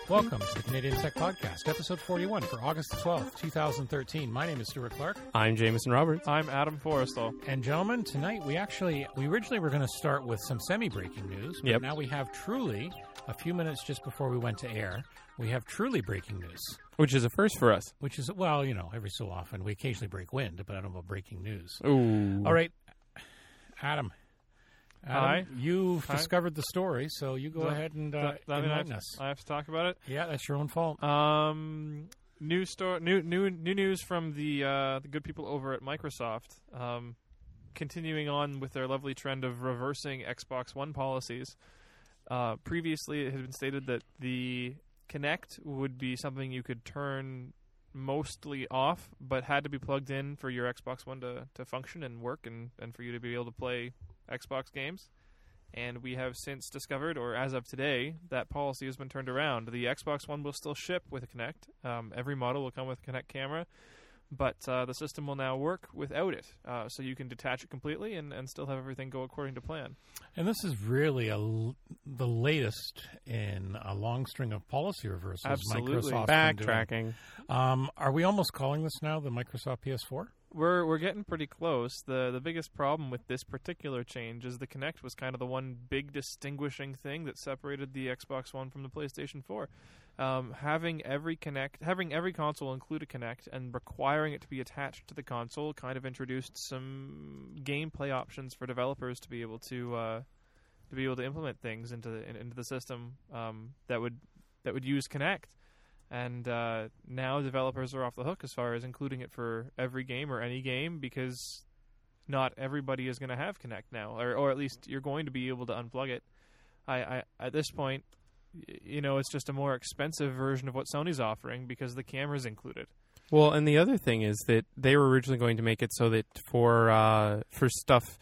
Welcome to the Canadian Tech Podcast, episode 41 for August 12th, 2013. My name is Stuart Clark. I'm Jameson Roberts. I'm Adam Forrestal. And gentlemen, tonight we originally were going to start with some semi-breaking news, but now we have truly, a few minutes just before we went to air, we have truly breaking news. Which is a first for us. Which is, well, you know, every so often we occasionally break wind, but I don't know about breaking news. Ooh. All right, Adam, Hi. You've discovered the story, so you go ahead and enlighten us. I have to talk about it? Yeah, that's your own fault. New news from the good people over at Microsoft. Continuing on with their lovely trend of reversing Xbox One policies. Previously, it had been stated that the Kinect would be something you could turn mostly off, but had to be plugged in for your Xbox One to function and work and for you to be able to play Xbox games. And we have since discovered, or as of today, that policy has been turned around. The Xbox One will still ship with a Kinect. Every model will come with a Kinect camera, but the system will now work without it. So you can detach it completely and still have everything go according to plan. And this is really the latest in a long string of policy reversals. Absolutely. Microsoft's Backtracking. Are we almost calling this now the Microsoft PS4? We're getting pretty close. The biggest problem with this particular change is the Kinect was kind of the one big distinguishing thing that separated the Xbox One from the PlayStation 4. Having every console include a Kinect and requiring it to be attached to the console kind of introduced some gameplay options for developers to be able to implement things into the system that would use Kinect. And now developers are off the hook as far as including it for every game or any game, because not everybody is going to have Kinect now, or at least you're going to be able to unplug it. I at this point, you know, it's just a more expensive version of what Sony's offering because the camera's included. Well, and the other thing is that they were originally going to make it so that for stuff,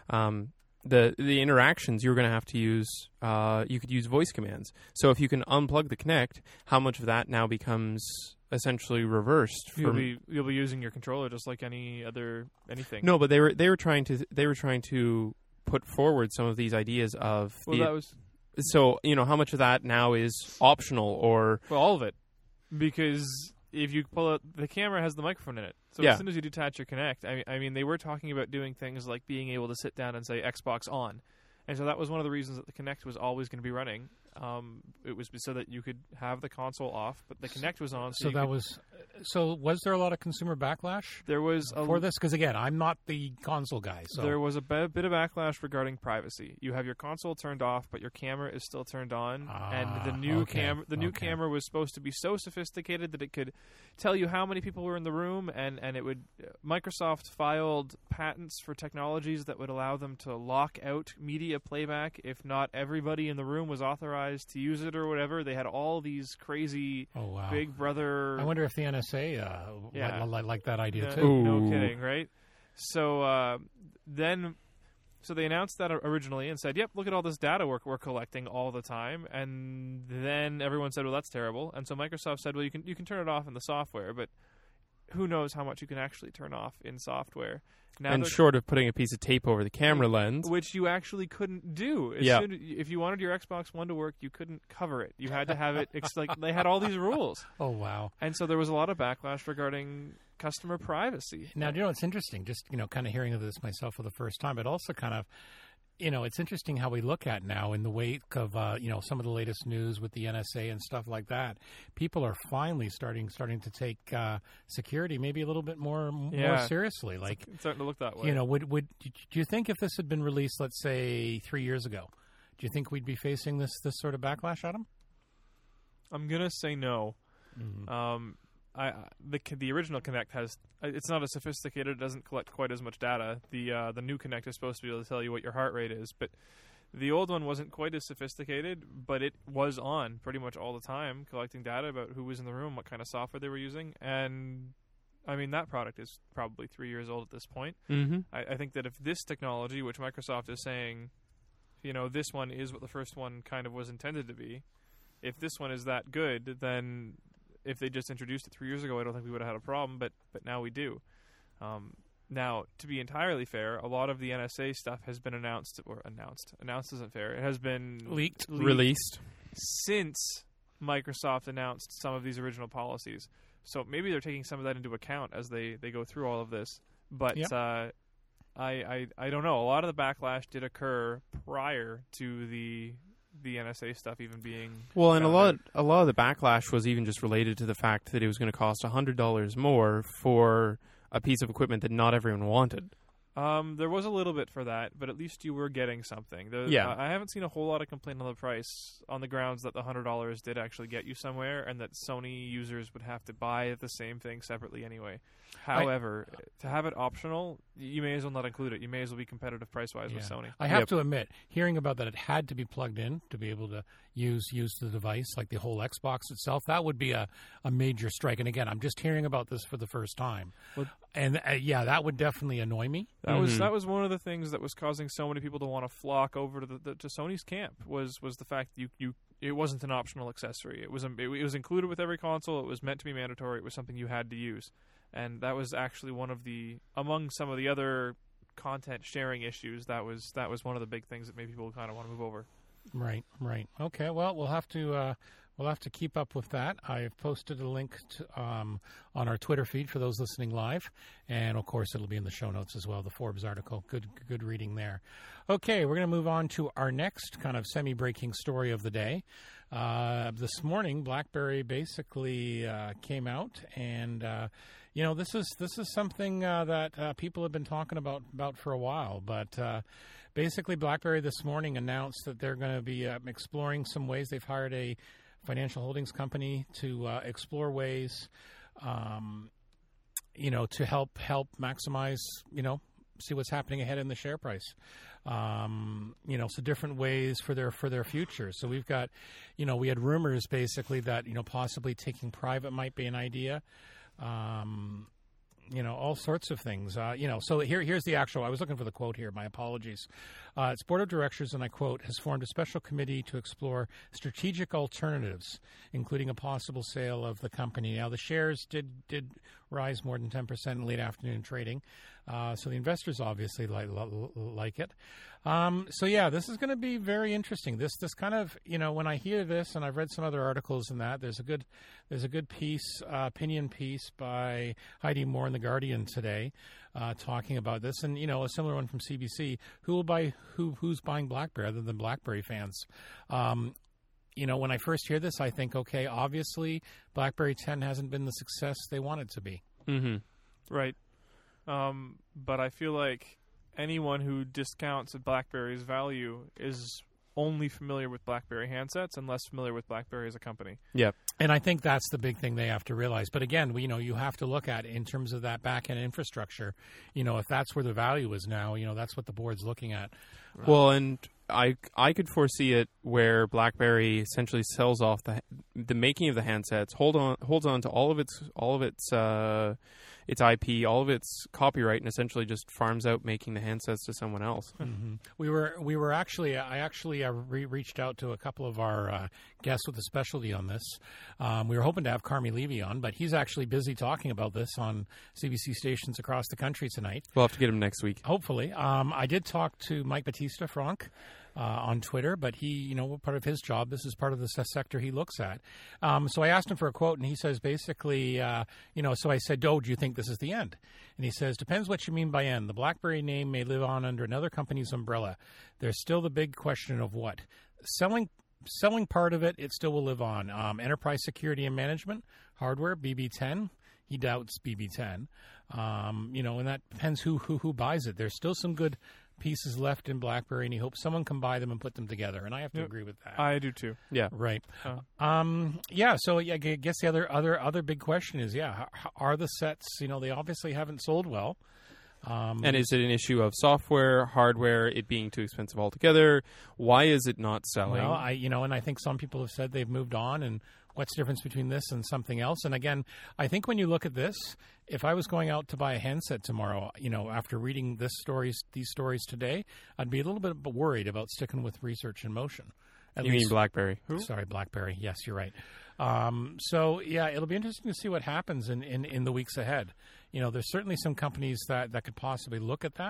the interactions, you were going to have to use, you could use voice commands. So if you can unplug the Kinect, how much of that now becomes essentially reversed? You'll be using your controller just like anything. No, but they were trying to put forward some of these ideas of so you know how much of that now is optional or all of it, because if you pull out, the camera has the microphone in it. So as soon as you detach your Kinect, I mean, they were talking about doing things like being able to sit down and say Xbox on. And so that was one of the reasons that the Kinect was always going to be running. It was so that you could have the console off, but the Kinect was on. So was there a lot of consumer backlash? There was for this, because again, I'm not the console guy. So there was a bit of backlash regarding privacy. You have your console turned off, but your camera is still turned on, and the new camera was supposed to be so sophisticated that it could tell you how many people were in the room, and it would. Microsoft filed patents for technologies that would allow them to lock out media playback if not everybody in the room was authorized to use it or whatever. They had all these crazy Big Brother. I wonder if the NSA like that idea too. Ooh. No kidding, right? So so they announced that originally and said, "Yep, look at all this data we're collecting all the time." And then everyone said, "Well, that's terrible." And so Microsoft said, "Well, you can turn it off in the software, but who knows how much you can actually turn off in software." Now and short of putting a piece of tape over the camera lens, which you actually couldn't do. If you wanted your Xbox One to work, you couldn't cover it. You had to have it. They had all these rules. Oh wow! And so there was a lot of backlash regarding customer privacy. Now, you know, it's interesting. Just kind of hearing of this myself for the first time, but also kind of. It's interesting how we look at now in the wake of, some of the latest news with the NSA and stuff like that. People are finally starting to take security maybe a little bit more seriously. Like it's starting to look that way. Do you think if this had been released, let's say 3 years ago, do you think we'd be facing this sort of backlash, Adam? I'm gonna say no. Mm-hmm. The original Kinect it's not as sophisticated. It doesn't collect quite as much data. The new Kinect is supposed to be able to tell you what your heart rate is, but the old one wasn't quite as sophisticated. But it was on pretty much all the time, collecting data about who was in the room, what kind of software they were using, and I mean that product is probably 3 years old at this point. Mm-hmm. I think that if this technology, which Microsoft is saying, this one is what the first one kind of was intended to be, if this one is that good, then if they just introduced it 3 years ago, I don't think we would have had a problem, but now we do. Now, to be entirely fair, a lot of the NSA stuff has been announced. Announced isn't fair. It has been released since Microsoft announced some of these original policies. So maybe they're taking some of that into account as they go through all of this. But I don't know. A lot of the backlash did occur prior to the NSA stuff even being well, and founded. a lot of the backlash was even just related to the fact that it was going to cost $100 more for a piece of equipment that not everyone wanted. There was a little bit for that, but at least you were getting something. Yeah. I haven't seen a whole lot of complaint on the price on the grounds that the $100 did actually get you somewhere, and that Sony users would have to buy the same thing separately anyway. However, to have it optional, you may as well not include it. You may as well be competitive price-wise with Sony. I have to admit, hearing about that it had to be plugged in to be able to use the device, like the whole Xbox itself, that would be a major strike. And again, I'm just hearing about this for the first time. Well, and that would definitely annoy me. That was one of the things that was causing so many people to want to flock over to to Sony's camp was the fact that it wasn't an optional accessory. It was included with every console. It was meant to be mandatory. It was something you had to use. And that was actually among some of the other content sharing issues, that was one of the big things that made people kind of want to move over. Right. Okay. Well, we'll have to keep up with that. I've posted a link on our Twitter feed for those listening live, and of course it'll be in the show notes as well. The Forbes article, good reading there. Okay, we're going to move on to our next kind of semi-breaking story of the day. This morning, BlackBerry basically came out and. This is something that people have been talking about for a while, but basically BlackBerry this morning announced that they're going to be exploring some ways. They've hired a financial holdings company to explore ways, to help maximize, see what's happening ahead in the share price. So different ways for their future. So we've got, we had rumors basically that, possibly taking private might be an idea. All sorts of things. So here's the actual. I was looking for the quote here. My apologies. Its board of directors, and I quote, has formed a special committee to explore strategic alternatives, including a possible sale of the company. Now, the shares did rise more than 10% in late afternoon trading, so the investors obviously like it. This is going to be very interesting. This kind of, when I hear this, and I've read some other articles in that, there's a good piece, opinion piece by Heidi Moore in The Guardian today, talking about this, and a similar one from CBC. Who's buying BlackBerry other than BlackBerry fans? When I first hear this, I think, okay, obviously BlackBerry 10 hasn't been the success they want it to be. Mm-hmm. Right. But I feel like anyone who discounts BlackBerry's value is only familiar with BlackBerry handsets and less familiar with BlackBerry as a company. Yeah. And I think that's the big thing they have to realize. But again, you have to look at in terms of that back-end infrastructure. If that's where the value is now, that's what the board's looking at. Right. Well, and I could foresee it where BlackBerry essentially sells off the making of the handsets, holds on to all of its IP, all of its copyright, and essentially just farms out making the handsets to someone else. Mm-hmm. We were actually reached out to a couple of our guests with a specialty on this. We were hoping to have Carmi Levy on, but he's actually busy talking about this on CBC stations across the country tonight. We'll have to get him next week. Hopefully. I did talk to Mike Batista Franck on Twitter, but he, part of his job, this is part of the sector he looks at. So I asked him for a quote, and he says basically, so I said, do you think this is the end? And he says, depends what you mean by end. The BlackBerry name may live on under another company's umbrella. There's still the big question of what? Selling part of it still will live on. Enterprise security and management, hardware, BB10. He doubts BB10. And that depends who buys it. There's still some good pieces left in BlackBerry, and he hopes someone can buy them and put them together. And I have to agree with that. I do too. Yeah. Right. So I guess the other big question is, are the sets? They obviously haven't sold well. And is it an issue of software, hardware, it being too expensive altogether? Why is it not selling? Well, and I think some people have said they've moved on, and what's the difference between this and something else? And again, I think when you look at this, if I was going out to buy a handset tomorrow, after reading these stories today, I'd be a little bit worried about sticking with Research in Motion. You mean BlackBerry? Sorry, BlackBerry. Yes, you're right. It'll be interesting to see what happens in the weeks ahead. There's certainly some companies that could possibly look at that.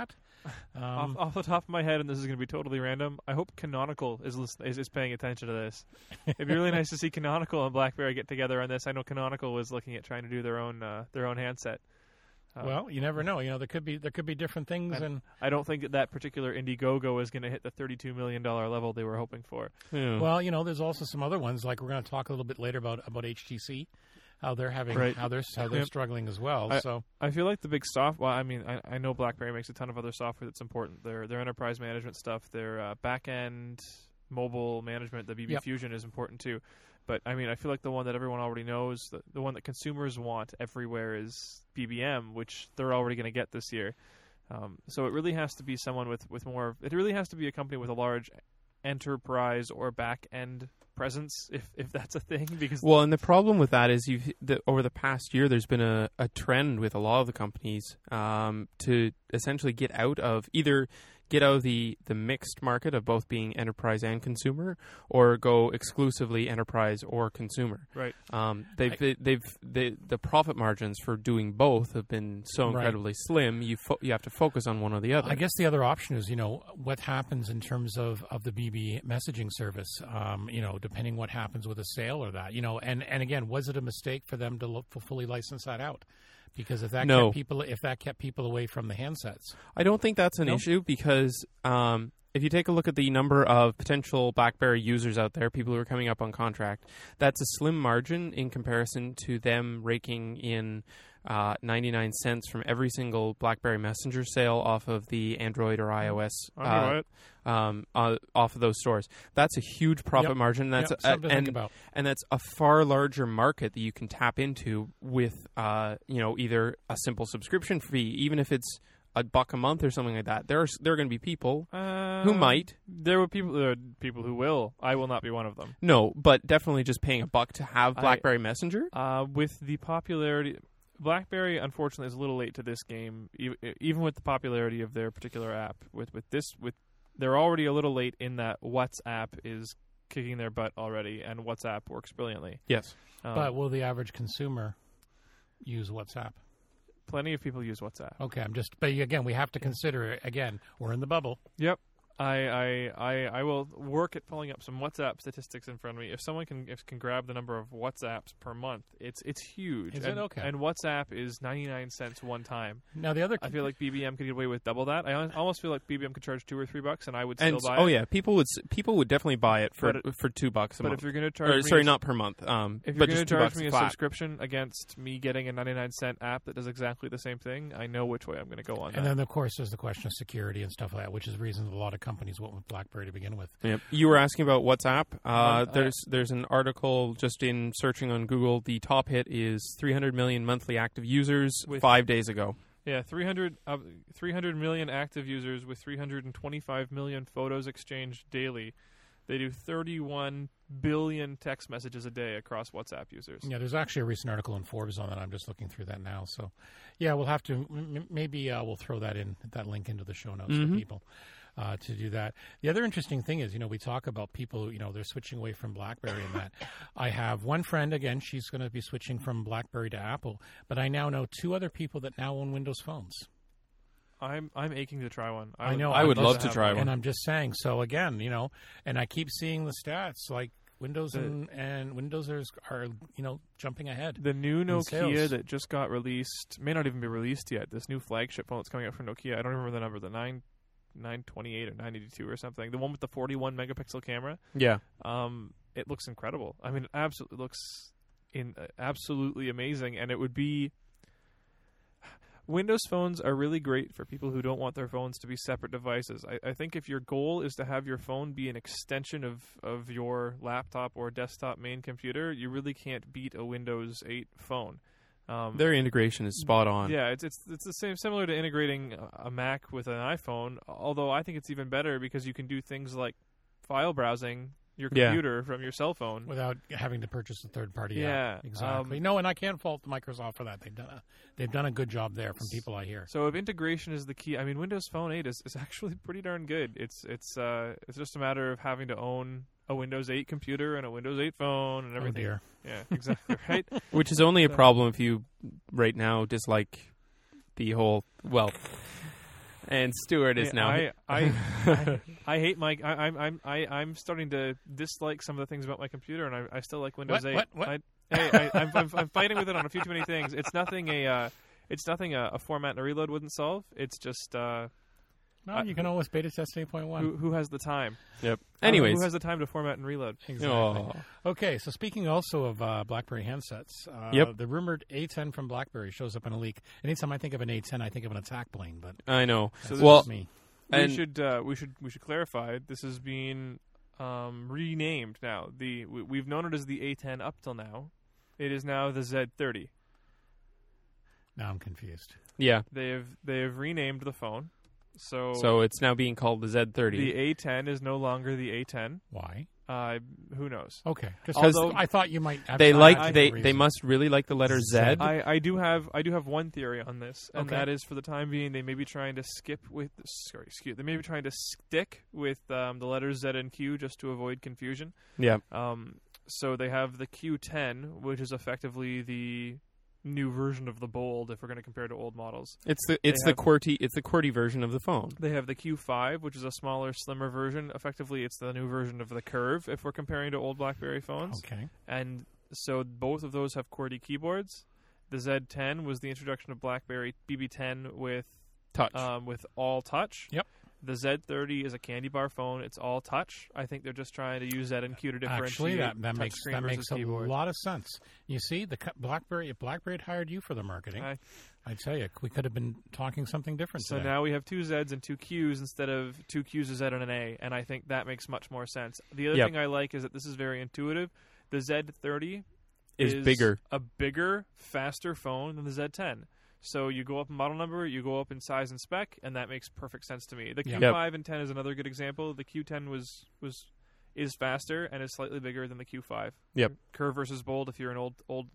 Off the top of my head, and this is going to be totally random, I hope Canonical is paying attention to this. It'd be really nice to see Canonical and BlackBerry get together on this. I know Canonical was looking at trying to do their own handset. Well, you never know. There could be different things, and I don't think that particular Indiegogo is going to hit the $32 million level they were hoping for. Yeah. Well, there's also some other ones. Like we're going to talk a little bit later about HTC, how they're having how they're struggling as well. I feel like the big software. Well, I mean, I know BlackBerry makes a ton of other software that's important. Their enterprise management stuff, their back end mobile management, the BB Fusion is important too. But, I mean, I feel like the one that everyone already knows, the one that consumers want everywhere is BBM, which they're already going to get this year. So it really has to be someone with more... It really has to be a company with a large enterprise or back-end presence, if that's a thing. And the problem with that is over the past year, there's been a trend with a lot of the companies to essentially get out of the mixed market of both being enterprise and consumer, or go exclusively enterprise or consumer. Right. The profit margins for doing both have been so incredibly slim. You have to focus on one or the other. I guess the other option is, what happens in terms of the BB messaging service. Depending what happens with a sale or that. And again, was it a mistake for them to fully license that out? Because if that kept people away from the handsets, I don't think that's an issue, because if you take a look at the number of potential BlackBerry users out there, people who are coming up on contract, that's a slim margin in comparison to them raking in 99 cents from every single BlackBerry Messenger sale off of the Android or iOS off of those stores. That's a huge profit margin. That's something to think about. And that's a far larger market that you can tap into with either a simple subscription fee, even if it's $1 a month or something like that. There are going to be people who might. There are people who will. I will not be one of them. No, but definitely just paying $1 to have BlackBerry Messenger. With the popularity, BlackBerry unfortunately is a little late to this game. Even with the popularity of their particular app, they're already a little late in that WhatsApp is kicking their butt already, and WhatsApp works brilliantly. Yes, but will the average consumer use WhatsApp? Plenty of people use WhatsApp. Okay, but again, we have to consider, we're in the bubble. Yep. I will work at pulling up some WhatsApp statistics in front of me. If someone can grab the number of WhatsApps per month, it's huge. Is it? Okay. And WhatsApp is 99 cents one time. Now the other, I feel like BBM could get away with double that. I almost feel like BBM could charge $2 or $3, and I would still buy it. Oh yeah, people would definitely buy it for $2 a month. But if you're going to charge not per month. If you're going to charge me a subscription against me getting a 99-cent app that does exactly the same thing, I know which way I'm going to go on. And then of course there's the question of security and stuff like that, which is the reason a lot of companies went with BlackBerry to begin with. Yep. You were asking about WhatsApp. There's an article just in searching on Google. The top hit is 300 million monthly active users 5 days ago. Yeah, 300 million active users with 325 million photos exchanged daily. They do 31 billion text messages a day across WhatsApp users. Yeah, there's actually a recent article in Forbes on that. I'm just looking through that now. So, yeah, we'll have to maybe we'll throw that link into the show notes for people. To do that. The other interesting thing is, we talk about people, they're switching away from BlackBerry and that. I have one friend, again, she's going to be switching from BlackBerry to Apple, but I now know 2 other people that now own Windows phones. I'm aching to try one. I know. I would love to try one. And I'm just saying, so again, and I keep seeing the stats, like Windows and Windows are jumping ahead. The new Nokia that just got released, may not even be released yet, this new flagship phone that's coming out from Nokia, I don't remember the number, the 928 or 982 or something. The one with the 41 megapixel camera. Yeah. It looks incredible. I mean, it absolutely looks absolutely amazing, and it would be. Windows phones are really great for people who don't want their phones to be separate devices. I think if your goal is to have your phone be an extension of your laptop or desktop main computer, you really can't beat a Windows 8 phone. Their integration is spot on. Yeah, it's the same, similar to integrating a Mac with an iPhone. Although I think it's even better because you can do things like file browsing your computer from your cell phone without having to purchase a third-party app. Yeah, exactly. No, and I can't fault Microsoft for that. They've done a good job there from people I hear. So if integration is the key, I mean, Windows Phone 8 is actually pretty darn good. It's just a matter of having to own a Windows 8 computer and a Windows 8 phone and everything. Oh dear. Yeah, exactly. Right. Which is only a problem if you right now dislike the whole And Stuart is now. I hate my. I'm starting to dislike some of the things about my computer, and I still like Windows 8. What? I'm fighting with it on a few too many things. It's nothing a format and a reload wouldn't solve. It's just. No, you can always beta test 8.1. Who has the time? Yep. Anyways, who has the time to format and reload? Exactly. Oh. Okay, so speaking also of BlackBerry handsets, Yep. the rumored A10 from BlackBerry shows up in a leak. Anytime I think of an A10, I think of an attack plane, but I know. that's Well, just me. And- we should clarify. This is being renamed now. We've known it as the A10 up till now. It is now the Z30. Now I'm confused. Yeah. They have renamed the phone. So it's now being called the Z30. The A10 is no longer the A10. Why? Who knows? Okay, just Although- because I thought you might. Have They some like actual they reason. must really like the letter Z. Z. I do have one theory on this, and Okay. that is for the time being they may be trying to they may be trying to stick with the letters Z and Q just to avoid confusion. Yeah. So they have the Q10, which is effectively the new version of the Bold if we're going to compare to old models. It's the have- QWERTY version of the phone. They have the Q5, which is a smaller, slimmer version. Effectively, it's the new version of the Curve if we're comparing to old BlackBerry phones. Okay. And so both of those have QWERTY keyboards. The Z10 was the introduction of BlackBerry BB10 with Touch. with all touch. Yep. The Z30 is a candy bar phone. It's all touch. I think they're just trying to use Z and Q to differentiate. Actually, that makes touchscreen versus a keyboard. lot of sense. You see, the BlackBerry, if BlackBerry had hired you for the marketing, I tell you, we could have been talking something different. So today. now we have two Zs and two Qs instead of two Qs, a Z, and an A, and I think that makes much more sense. The other Yep. thing I like is that this is very intuitive. The Z30 Is bigger. a bigger, faster phone than the Z10. So you go up in model number, you go up in size and spec, and that makes perfect sense to me. The Yeah. Q5 and 10 is another good example. The Q10 is faster and is slightly bigger than the Q5. Yep. Curve versus Bold if you're an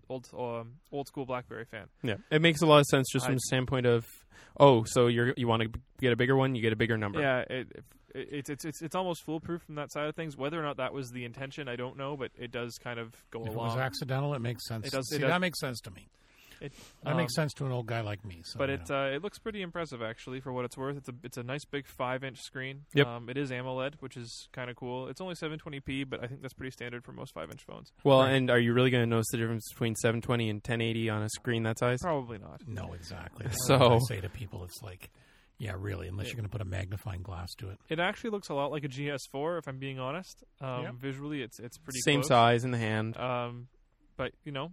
old school BlackBerry fan. Yeah. It makes a lot of sense just from the standpoint of, so you want to get a bigger one, you get a bigger number. Yeah, it's almost foolproof from that side of things. Whether or not that was the intention, I don't know, but it does kind of go if it along. was accidental, it makes sense. It does- See, it does- that makes sense to me. That makes sense to an old guy like me. So, But you know. it looks pretty impressive actually for what it's worth. It's a nice big 5-inch screen. Yep. It is AMOLED, which is kind of cool. It's only 720p, but I think that's pretty standard for most 5-inch phones. Well, Right. and are you really going to notice the difference between 720 and 1080 on a screen that size? Probably not. No, exactly. That's So- what I say to people, it's like, yeah, really, unless you're going to put a magnifying glass to it. It actually looks a lot like a GS4, if I'm being honest. Yep. Visually, it's pretty Same close. size in the hand. But you know,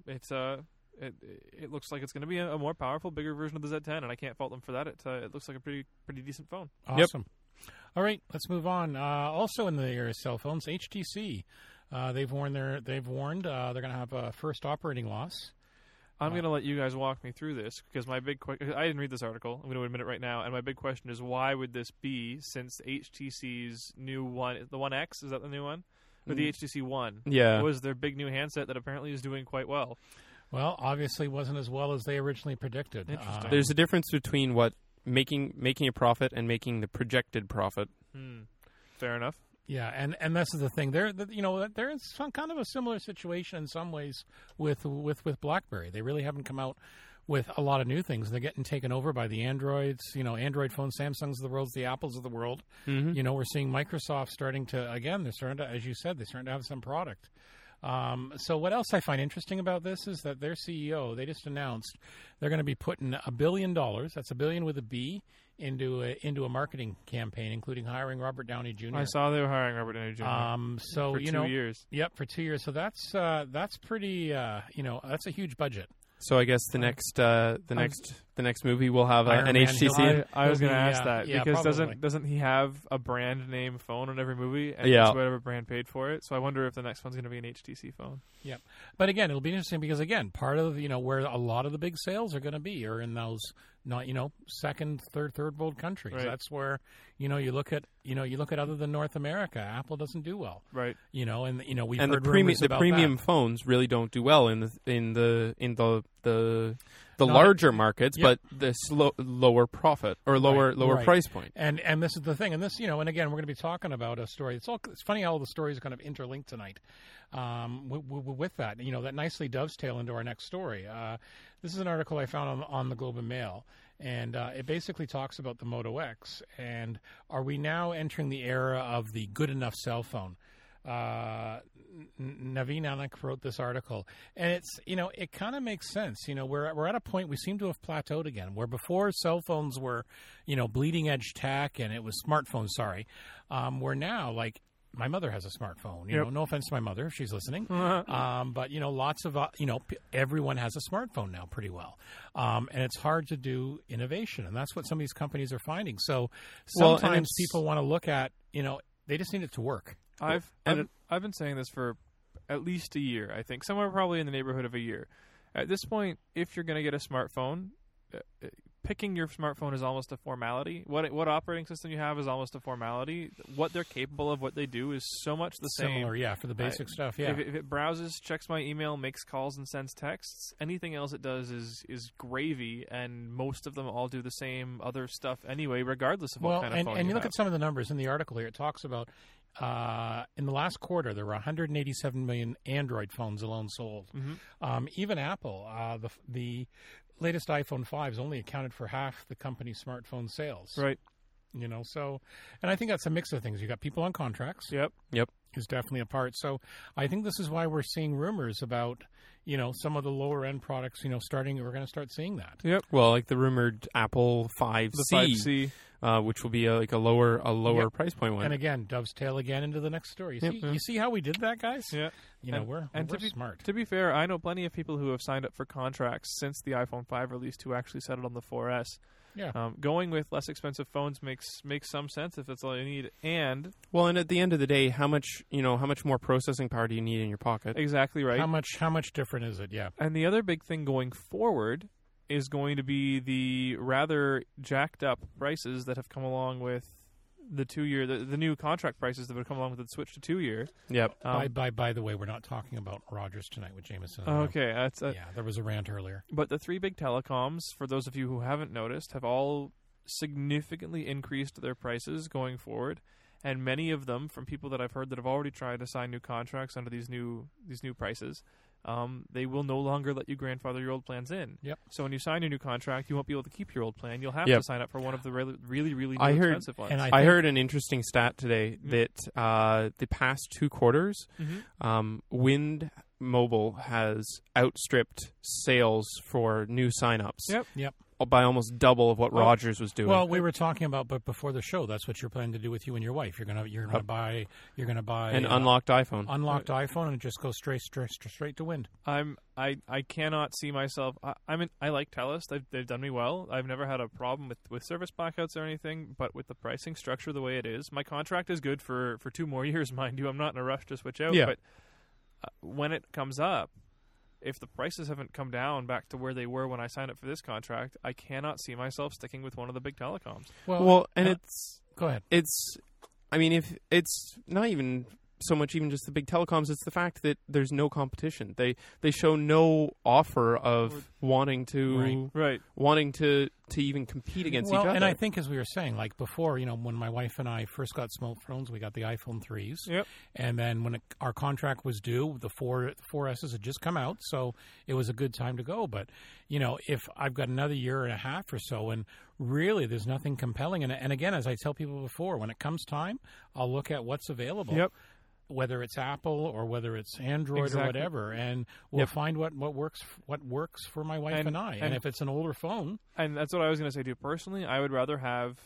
it looks like it's going to be a more powerful, bigger version of the Z10, and I can't fault them for that. It looks like a pretty decent phone. Awesome. All right, let's move on. Also in the area of cell phones, HTC, they've warned they're going to have a first operating loss. I'm going to let you guys walk me through this because my big I didn't read this article. I'm going to admit it right now, and my big question is why would this be? Since HTC's new one, the One X, is that the new one, or the HTC One? Yeah. was their big new handset that apparently is doing quite well. Well, obviously wasn't as well as they originally predicted. Interesting. There's a difference between making a profit and making the projected profit. Fair enough. Yeah, and this is the thing. They're in some kind of a similar situation in some ways with BlackBerry. They really haven't come out with a lot of new things. They're getting taken over by the Androids, Android phones, Samsungs of the world, the Apples of the world. Mm-hmm. We're seeing Microsoft starting to, again, they're starting to, as you said, they're starting to have some product. So what else I find interesting about this is that their CEO, they just announced they're going to be putting $1 billion, that's $1 billion with a B, into a marketing campaign, including hiring Robert Downey Jr. I saw they were hiring Robert Downey Jr. So for 2 years. Yep, for 2 years. So that's pretty. That's a huge budget. So I guess the next movie will have Iron an Man, HTC. he'll I was going to Movie, ask that yeah, because probably. doesn't he have a brand name phone in every movie? And Yeah. it's whatever brand paid for it. So I wonder if the next one's going to be an HTC phone. Yep. But again, it'll be interesting because again, part of where a lot of the big sales are going to be are in those second, third world countries. Right. That's where you look at other than North America, Apple doesn't do well. Right. We've And heard the rumors the about premium that. phones really don't do well in the Not- larger markets, Yep. but the lower profit or lower Right. price point. And this is the thing, and this and again we're going to be talking about a story. It's funny how all the stories are kind of interlinked tonight. With that, that nicely dovetail into our next story. This is an article I found on the Globe and Mail, And it basically talks about the Moto X. And are we now entering the era of the good enough cell phone? Naveen Anak wrote this article, and it's, it kind of makes sense. We're at a point, we seem to have plateaued again, where before cell phones were, bleeding edge tech, and it was smartphones. Sorry, we're now like. My mother has a smartphone. No offense to my mother if she's listening, but lots of everyone has a smartphone now, pretty well, and it's hard to do innovation, and that's what some of these companies are finding. So sometimes people want to look at, they just need it to work. I've been saying this for at least a year. I think somewhere probably in the neighborhood of a year. At this point, if you're going to get a smartphone, picking your smartphone is almost a formality. What operating system you have is almost a formality. What they're capable of, what they do, is so much the same. Similar, yeah, for the basic stuff, yeah. If it browses, checks my email, makes calls, and sends texts, anything else it does is gravy, and most of them all do the same other stuff anyway, regardless of what kind of phone and you look have. at some of the numbers in the article here. It talks about in the last quarter, there were 187 million Android phones alone sold. Mm-hmm. Even Apple, the latest iPhone 5s only accounted for half the company's smartphone sales. Right. So, and I think that's a mix of things. You got people on contracts. Yep. Is definitely a part. So I think this is why we're seeing rumors about, some of the lower end products, we're going to start seeing that. Yep. Well, like the rumored Apple 5C. The 5C. Which will be a lower price point one. And again, dovetail again into the next story. You see how we did that, guys? Yeah. We're smart. To be fair, I know plenty of people who have signed up for contracts since the iPhone 5 released who actually settled on the 4S. Yeah. Going with less expensive phones makes some sense if that's all you need. And at the end of the day, how much more processing power do you need in your pocket? Exactly right. How much different is it? Yeah. And the other big thing going forward is going to be the rather jacked up prices that have come along with the 2-year, the new contract prices that would come along with the switch to 2-year. Yep. By the way, we're not talking about Rogers tonight with Jameson. Okay. There was a rant earlier. But the three big telecoms, for those of you who haven't noticed, have all significantly increased their prices going forward. And many of them, from people that I've heard that have already tried to sign new contracts under these new prices, they will no longer let you grandfather your old plans in. Yep. So when you sign your new contract, you won't be able to keep your old plan. You'll have to sign up for one of the really new expensive ones. And I heard an interesting stat today that the past 2 quarters, Wind Mobile has outstripped sales for new signups. Yep. By almost double of what Rogers was doing. Well, we were talking about, but before the show, that's what you're planning to do with you and your wife. You're gonna buy an unlocked iPhone. Unlocked iPhone, and just go straight to Wind. I cannot see myself. I like Telus. They've done me well. I've never had a problem with service blackouts or anything. But with the pricing structure the way it is, my contract is good for 2 more years, mind you. I'm not in a rush to switch out. Yeah. But when it comes up, if the prices haven't come down back to where they were when I signed up for this contract, I cannot see myself sticking with one of the big telecoms. Well, it's go ahead. If it's not even so much even just the big telecoms, it's the fact that there's no competition. They show no offer of wanting to even compete against each other. And I think, as we were saying, like before, when my wife and I first got smartphones, we got the iPhone 3s. Yep. And then when our contract was due, the 4Ss had just come out, so it was a good time to go. But, if I've got another year and a half or so, and really there's nothing compelling. And again, as I tell people before, when it comes time, I'll look at what's available. Yep. Whether it's Apple or whether it's Android or whatever, and we'll find what works for my wife and I. And if it's an older phone, and that's what I was going to say too. Personally, I would rather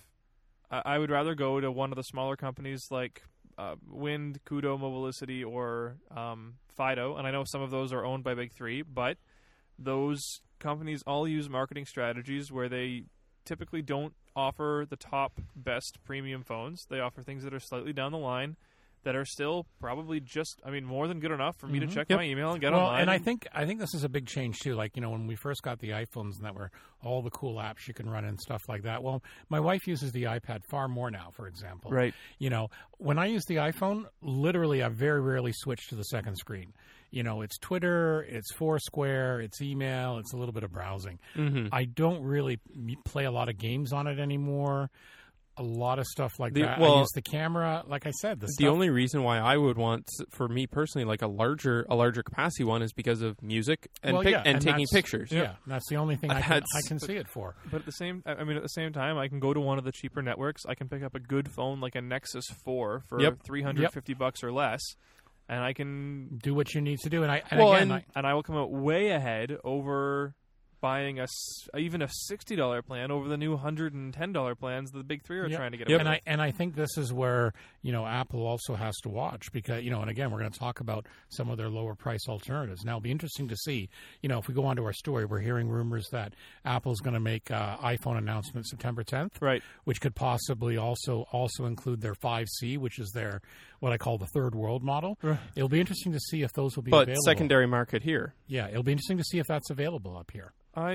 go to one of the smaller companies like Wind, Kudo, Mobilicity, or Fido. And I know some of those are owned by Big Three, but those companies all use marketing strategies where they typically don't offer the top best premium phones. They offer things that are slightly down the line, that are still probably more than good enough for me to check my email and get online. And I think this is a big change too. Like, when we first got the iPhones and that were all the cool apps you can run and stuff like that. Well, my wife uses the iPad far more now, for example. Right. When I use the iPhone, literally I very rarely switch to the second screen. It's Twitter, it's Foursquare, it's email, it's a little bit of browsing. Mm-hmm. I don't really play a lot of games on it anymore. a lot of stuff like The- that. well- I use the camera, like I said. The The stuff, only reason why I would want, for me personally, like a larger capacity one is because of music and well, yeah, and taking that's- pictures. Yeah, that's the only thing I can see it for. But at the same time, I can go to one of the cheaper networks. I can pick up a good phone like a Nexus 4 for Yep. $350 or less, and I can Do what you need to do, and I will come out way ahead over buying even a $60 plan over the new $110 plans that the big three are trying to get away with. And I think this is where Apple also has to watch because and again we're going to talk about some of their lower price alternatives. Now it'll be interesting to see if we go on to our story, we're hearing rumors that Apple's going to make iPhone announcement September 10th, Right. which could possibly also include their 5C, which is their what I call the third world model. Right. It'll be interesting to see if those will be But available. secondary market here. Yeah, it'll be interesting to see if that's available up here.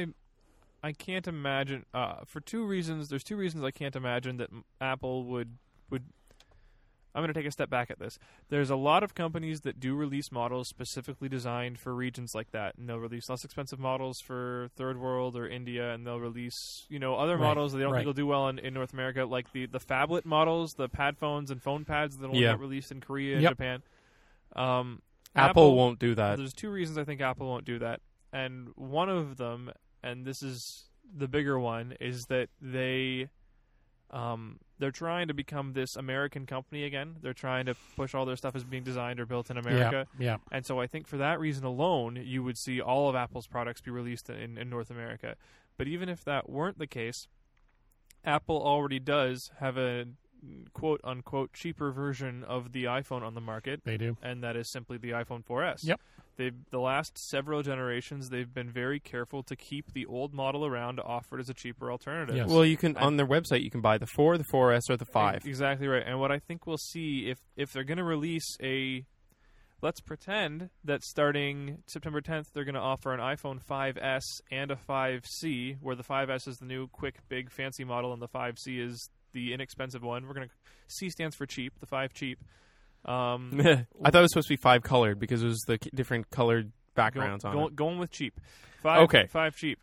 I can't imagine for two reasons. There's two reasons I can't imagine that Apple would. I'm going to take a step back at this. There's a lot of companies that do release models specifically designed for regions like that, and they'll release less expensive models for third world or India, and they'll release other models that they don't think will do well in North America, like the phablet models, the pad phones and phone pads that will get released in Korea and Japan. Apple won't do that. There's two reasons I think Apple won't do that. And one of them, and this is the bigger one, is that they're trying to become this American company again. They're trying to push all their stuff as being designed or built in America. Yeah. And so I think for that reason alone, you would see all of Apple's products be released in North America. But even if that weren't the case, Apple already does have a quote-unquote cheaper version of the iPhone on the market. They do. And that is simply the iPhone 4S. Yep. The last several generations, they've been very careful to keep the old model around to offer it as a cheaper alternative. Yes. Well, you can on their website you can buy the 4, the 4S, or the 5. Exactly right. And what I think we'll see if they're going to release let's pretend that starting September 10th, they're going to offer an iPhone 5S and a 5C, where the 5S is the new, quick, big, fancy model, and the 5C is the inexpensive one. We're going to C stands for cheap, the 5 cheap. I thought it was supposed to be 5 colored because it was the different colored backgrounds on it. Going with cheap. 5 cheap.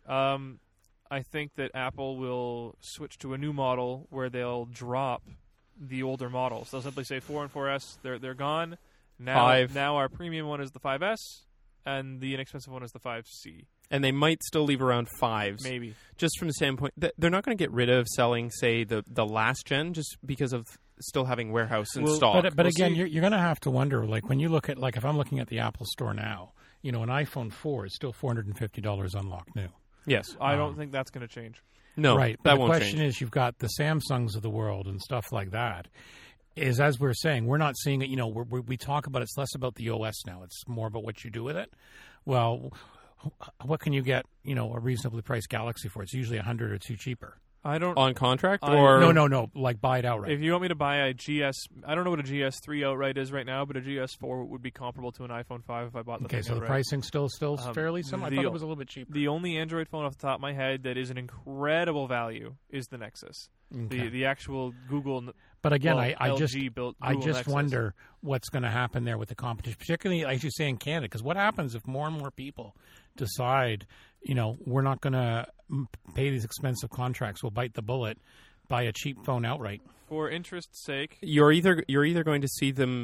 I think that Apple will switch to a new model where they'll drop the older models. They'll simply say 4 and 4S, they're gone. Now our premium one is the 5S, and the inexpensive one is the 5C. And they might still leave around 5s. Maybe. Just from the standpoint, they're not going to get rid of selling, say, the last gen just because of still having warehouse in stock. But again, you're going to have to wonder, like, when you look at, like, if I'm looking at the Apple Store now, an iPhone 4 is still $450 unlocked new. Yes. I don't think that's going to change. No, right. That but won't the question change. is, you've got the Samsungs of the world and stuff like that. Is, as we're saying, we're not seeing it. We talk about it's less about the OS now. It's more about what you do with it. Well, what can you get, a reasonably priced Galaxy for? It's usually $100 or $2 cheaper. I don't on contract or no, like buy it outright. If you want me to buy a GS, I don't know what a GS3 outright is right now, but a GS4 would be comparable to an iPhone 5 if I bought the thing so outright. the pricing still fairly similar. I thought it was a little bit cheaper. The only Android phone off the top of my head that is an incredible value is the Nexus. Okay. The actual Google. But again, I I just wonder what's going to happen there with the competition, particularly as you say in Canada. Because what happens if more and more people decide, we're not going to pay these expensive contracts, we'll bite the bullet, buy a cheap phone outright. For interest's sake, you're either going to see them.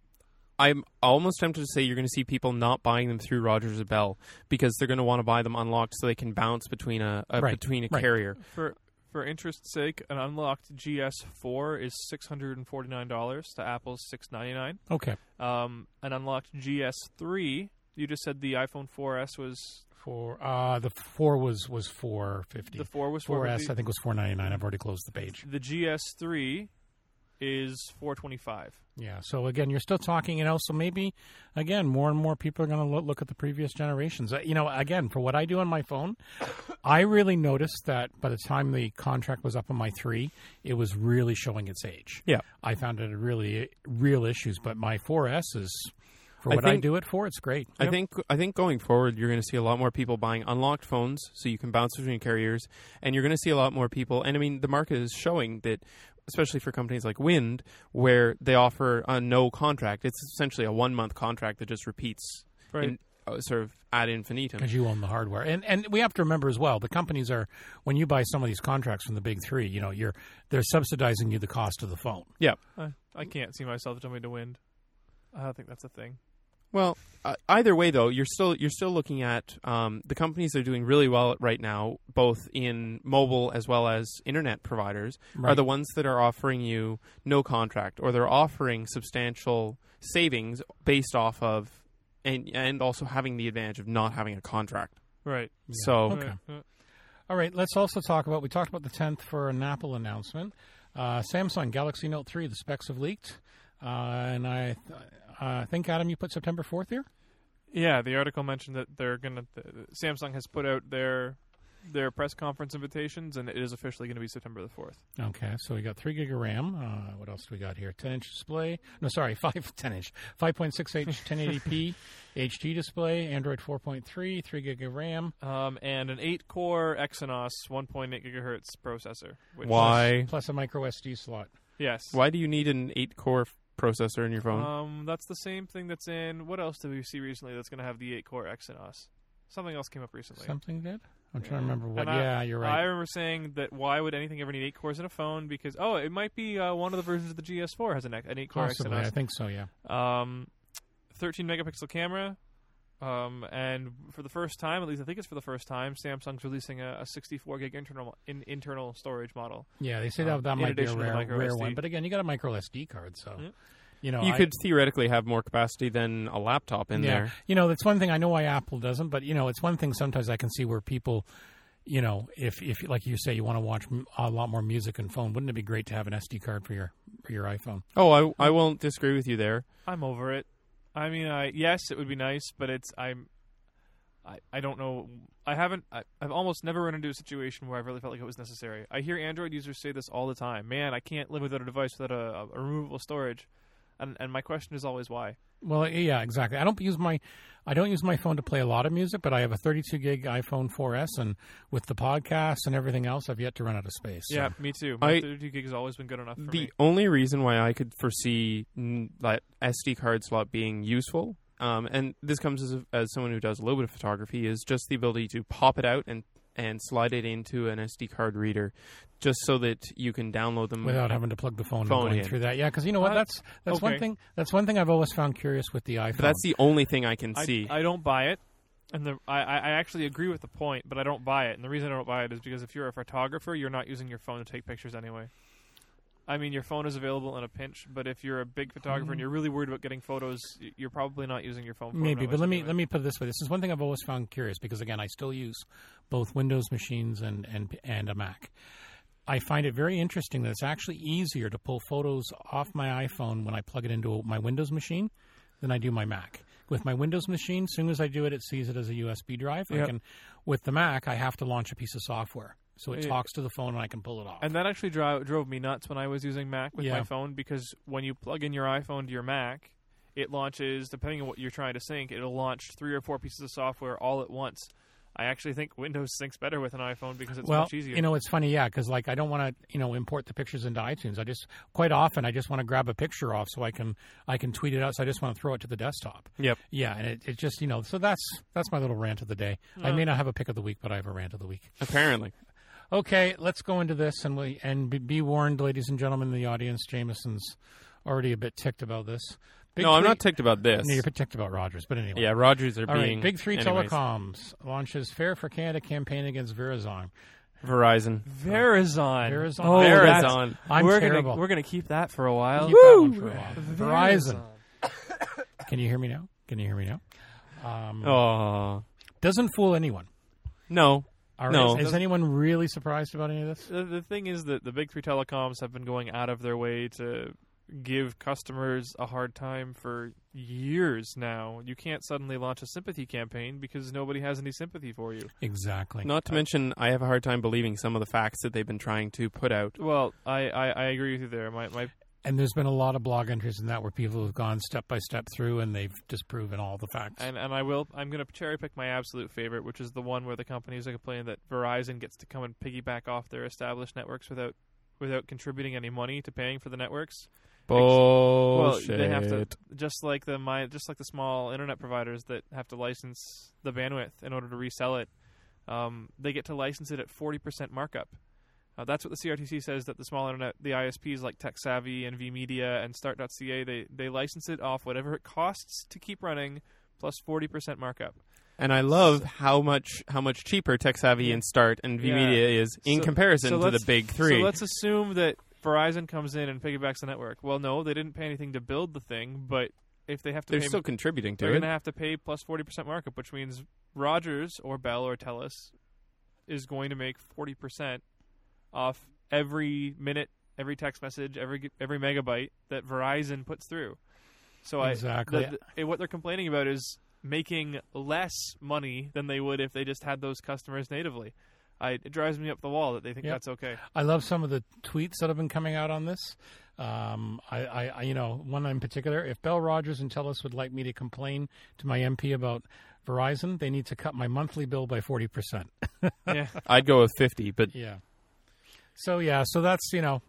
I'm almost tempted to say you're going to see people not buying them through Rogers or Bell because they're going to want to buy them unlocked so they can bounce between a carrier. For interest's sake, an unlocked GS4 is $649 to Apple's $699. Okay. An unlocked GS3, you just said the iPhone 4S was the 4 was $450. The 4 was $4S, $450. I think was $499. I've already closed the page. The GS3 is $425. Yeah. So again, you're still talking, so maybe again, more and more people are going to look at the previous generations. Again, for what I do on my phone, I really noticed that by the time the contract was up on my 3, it was really showing its age. Yeah. I found it really real issues, but my 4S is, for what I do it for, it's great. I think going forward, you're going to see a lot more people buying unlocked phones so you can bounce between carriers, and you're going to see a lot more people. And I mean, the market is showing that, especially for companies like Wind, where they offer a no contract. It's essentially a 1-month contract that just repeats. Right. sort of ad infinitum. Because you own the hardware. And we have to remember as well, the companies are, when you buy some of these contracts from the big three, they're subsidizing you the cost of the phone. Yeah. I can't see myself jumping to Wind. I don't think that's a thing. Well, either way, though, you're still looking at the companies that are doing really well right now, both in mobile as well as internet providers, are the ones that are offering you no contract, or they're offering substantial savings based off of, and also having the advantage of not having a contract. Right. Yeah. So, okay. All right, let's also talk about, we talked about the 10th for an Apple announcement. Samsung Galaxy Note 3, the specs have leaked. And I think, Adam, you put September 4th here? Yeah, the article mentioned that Samsung has put out their press conference invitations, and it is officially going to be September the 4th. Okay, so we got 3 gig of RAM. What else do we got here? 10-inch display. No, sorry, 10-inch. 5.6H 1080p HD display. Android 4.3, 3 gig of RAM. And an 8-core Exynos 1.8 gigahertz processor. Why? Plus a micro SD slot. Yes. Why do you need an 8-core processor in your phone? That's the same thing that's in... What else did we see recently that's going to have the 8-core Exynos? Something else came up recently. Something did? I'm trying to remember what. You're right. I remember saying that why would anything ever need 8 cores in a phone? Because, it might be one of the versions of the GS4 has an 8-core Possibly, Exynos. I think so, yeah. 13-megapixel camera. And for the first time, at least I think it's for the first time, Samsung's releasing a 64 gig internal storage model. Yeah, they say that might be a rare one. But again, you got a micro SD card, so... Yeah. You could theoretically have more capacity than a laptop in there. That's one thing. I know why Apple doesn't, but, it's one thing sometimes I can see where people, if like you say, you want to watch a lot more music and phone, wouldn't it be great to have an SD card for your iPhone? Oh, I won't disagree with you there. I'm over it. I mean, yes, it would be nice, but I don't know. I've almost never run into a situation where I really felt like it was necessary. I hear Android users say this all the time. Man, I can't live without a device without a removable storage. And my question is always why. Well, yeah, exactly. I don't use my phone to play a lot of music, but I have a 32 gig iPhone 4S, and with the podcasts and everything else, I've yet to run out of space. Yeah, me too. My 32 gig has always been good enough for me. The only reason why I could foresee that SD card slot being useful, and this comes as someone who does a little bit of photography, is just the ability to pop it out and slide it into an SD card reader, just so that you can download them without having to plug the phone and going through that. Yeah, because you know what? That's okay. One thing. That's one thing I've always found curious with the iPhone. But that's the only thing I can see. I don't buy it, and I actually agree with the point, but I don't buy it. And the reason I don't buy it is because if you're a photographer, you're not using your phone to take pictures anyway. I mean, your phone is available in a pinch, but if you're a big photographer and you're really worried about getting photos, you're probably not using your phone. Maybe, but let me put it this way: this is one thing I've always found curious because, again, I still use both Windows machines and a Mac. I find it very interesting that it's actually easier to pull photos off my iPhone when I plug it into my Windows machine than I do my Mac. With my Windows machine, as soon as I do it sees it as a USB drive. Yep. With the Mac, I have to launch a piece of software. So it talks to the phone and I can pull it off. And that actually drove me nuts when I was using Mac with my phone, because when you plug in your iPhone to your Mac, it launches, depending on what you're trying to sync, it'll launch 3 or 4 pieces of software all at once. I actually think Windows syncs better with an iPhone because it's much easier. It's funny, because I don't want to, import the pictures into iTunes. Quite often I just want to grab a picture off so I can tweet it out. So I just want to throw it to the desktop. Yep. Yeah, and it just, so that's my little rant of the day. I may not have a pick of the week, but I have a rant of the week. Apparently. Okay, let's go into this, and be warned, ladies and gentlemen in the audience, Jameson's already a bit ticked about this. I'm not ticked about this. No, you're ticked about Rogers, but anyway. Yeah, Rogers are All being... right, Big Three Telecoms launches Fair for Canada campaign against Verizon. Verizon. Oh, Verizon. I'm terrible. We're going to keep that for a while. Keep that one for a while. Verizon. Can you hear me now? Doesn't fool anyone. No. All right. Is anyone really surprised about any of this? The thing is that the Big Three Telecoms have been going out of their way to give customers a hard time for years now. You can't suddenly launch a sympathy campaign because nobody has any sympathy for you. Exactly. Not to mention, I have a hard time believing some of the facts that they've been trying to put out. Well, I agree with you there. And there's been a lot of blog entries in that where people have gone step by step through and they've disproven all the facts. And I'm going to cherry pick my absolute favorite, which is the one where the companies are complaining that Verizon gets to come and piggyback off their established networks without contributing any money to paying for the networks. Bullshit. Well, Well, they have to Bullshit. just like the small internet providers that have to license the bandwidth in order to resell it. They get to license it at 40% markup. That's what the CRTC says, that the small internet, the ISPs like TechSavvy and vMedia and Start.ca, they license it off whatever it costs to keep running plus 40% markup. And I love how much cheaper TechSavvy and Start and vMedia is in comparison to the big three. So let's assume that Verizon comes in and piggybacks the network. Well, no, they didn't pay anything to build the thing, but if they have to They're pay, still contributing to they're it. going to have to pay plus 40% markup, which means Rogers or Bell or TELUS is going to make 40% off every minute, every text message, every megabyte that Verizon puts through. So Exactly. what they're complaining about is making less money than they would if they just had those customers natively. It drives me up the wall that they think that's okay. I love some of the tweets that have been coming out on this. One in particular, if Bell, Rogers, and TELUS would like me to complain to my MP about Verizon, they need to cut my monthly bill by 40%. Yeah. I'd go with 50, but Yeah. So that's,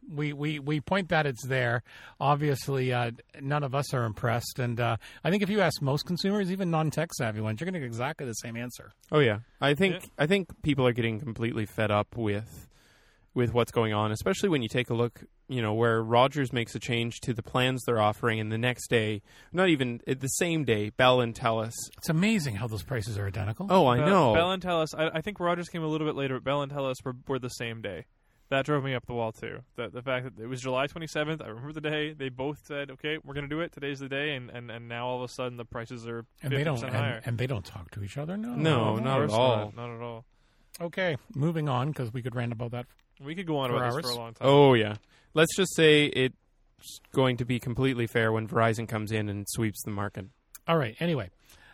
we point that it's there. Obviously, none of us are impressed. And I think if you ask most consumers, even non-tech savvy ones, you're going to get exactly the same answer. oh yeah, I think people are getting completely fed up with what's going on, especially when you take a look, where Rogers makes a change to the plans they're offering, and the next day, not even the same day, Bell and TELUS. It's amazing how those prices are identical. Oh, I know. Bell and TELUS, I think Rogers came a little bit later, but Bell and TELUS were the same day. That drove me up the wall, too. The fact that it was July 27th, I remember the day. They both said, okay, we're going to do it. Today's the day. And now all of a sudden the prices are 50% higher. And they don't talk to each other? No, not at all. Not at all. Okay, moving on, because we could rant about that. We could go on For about hours. this for a long time. Oh yeah. Let's just say it's going to be completely fair when Verizon comes in and sweeps the market. All right, anyway.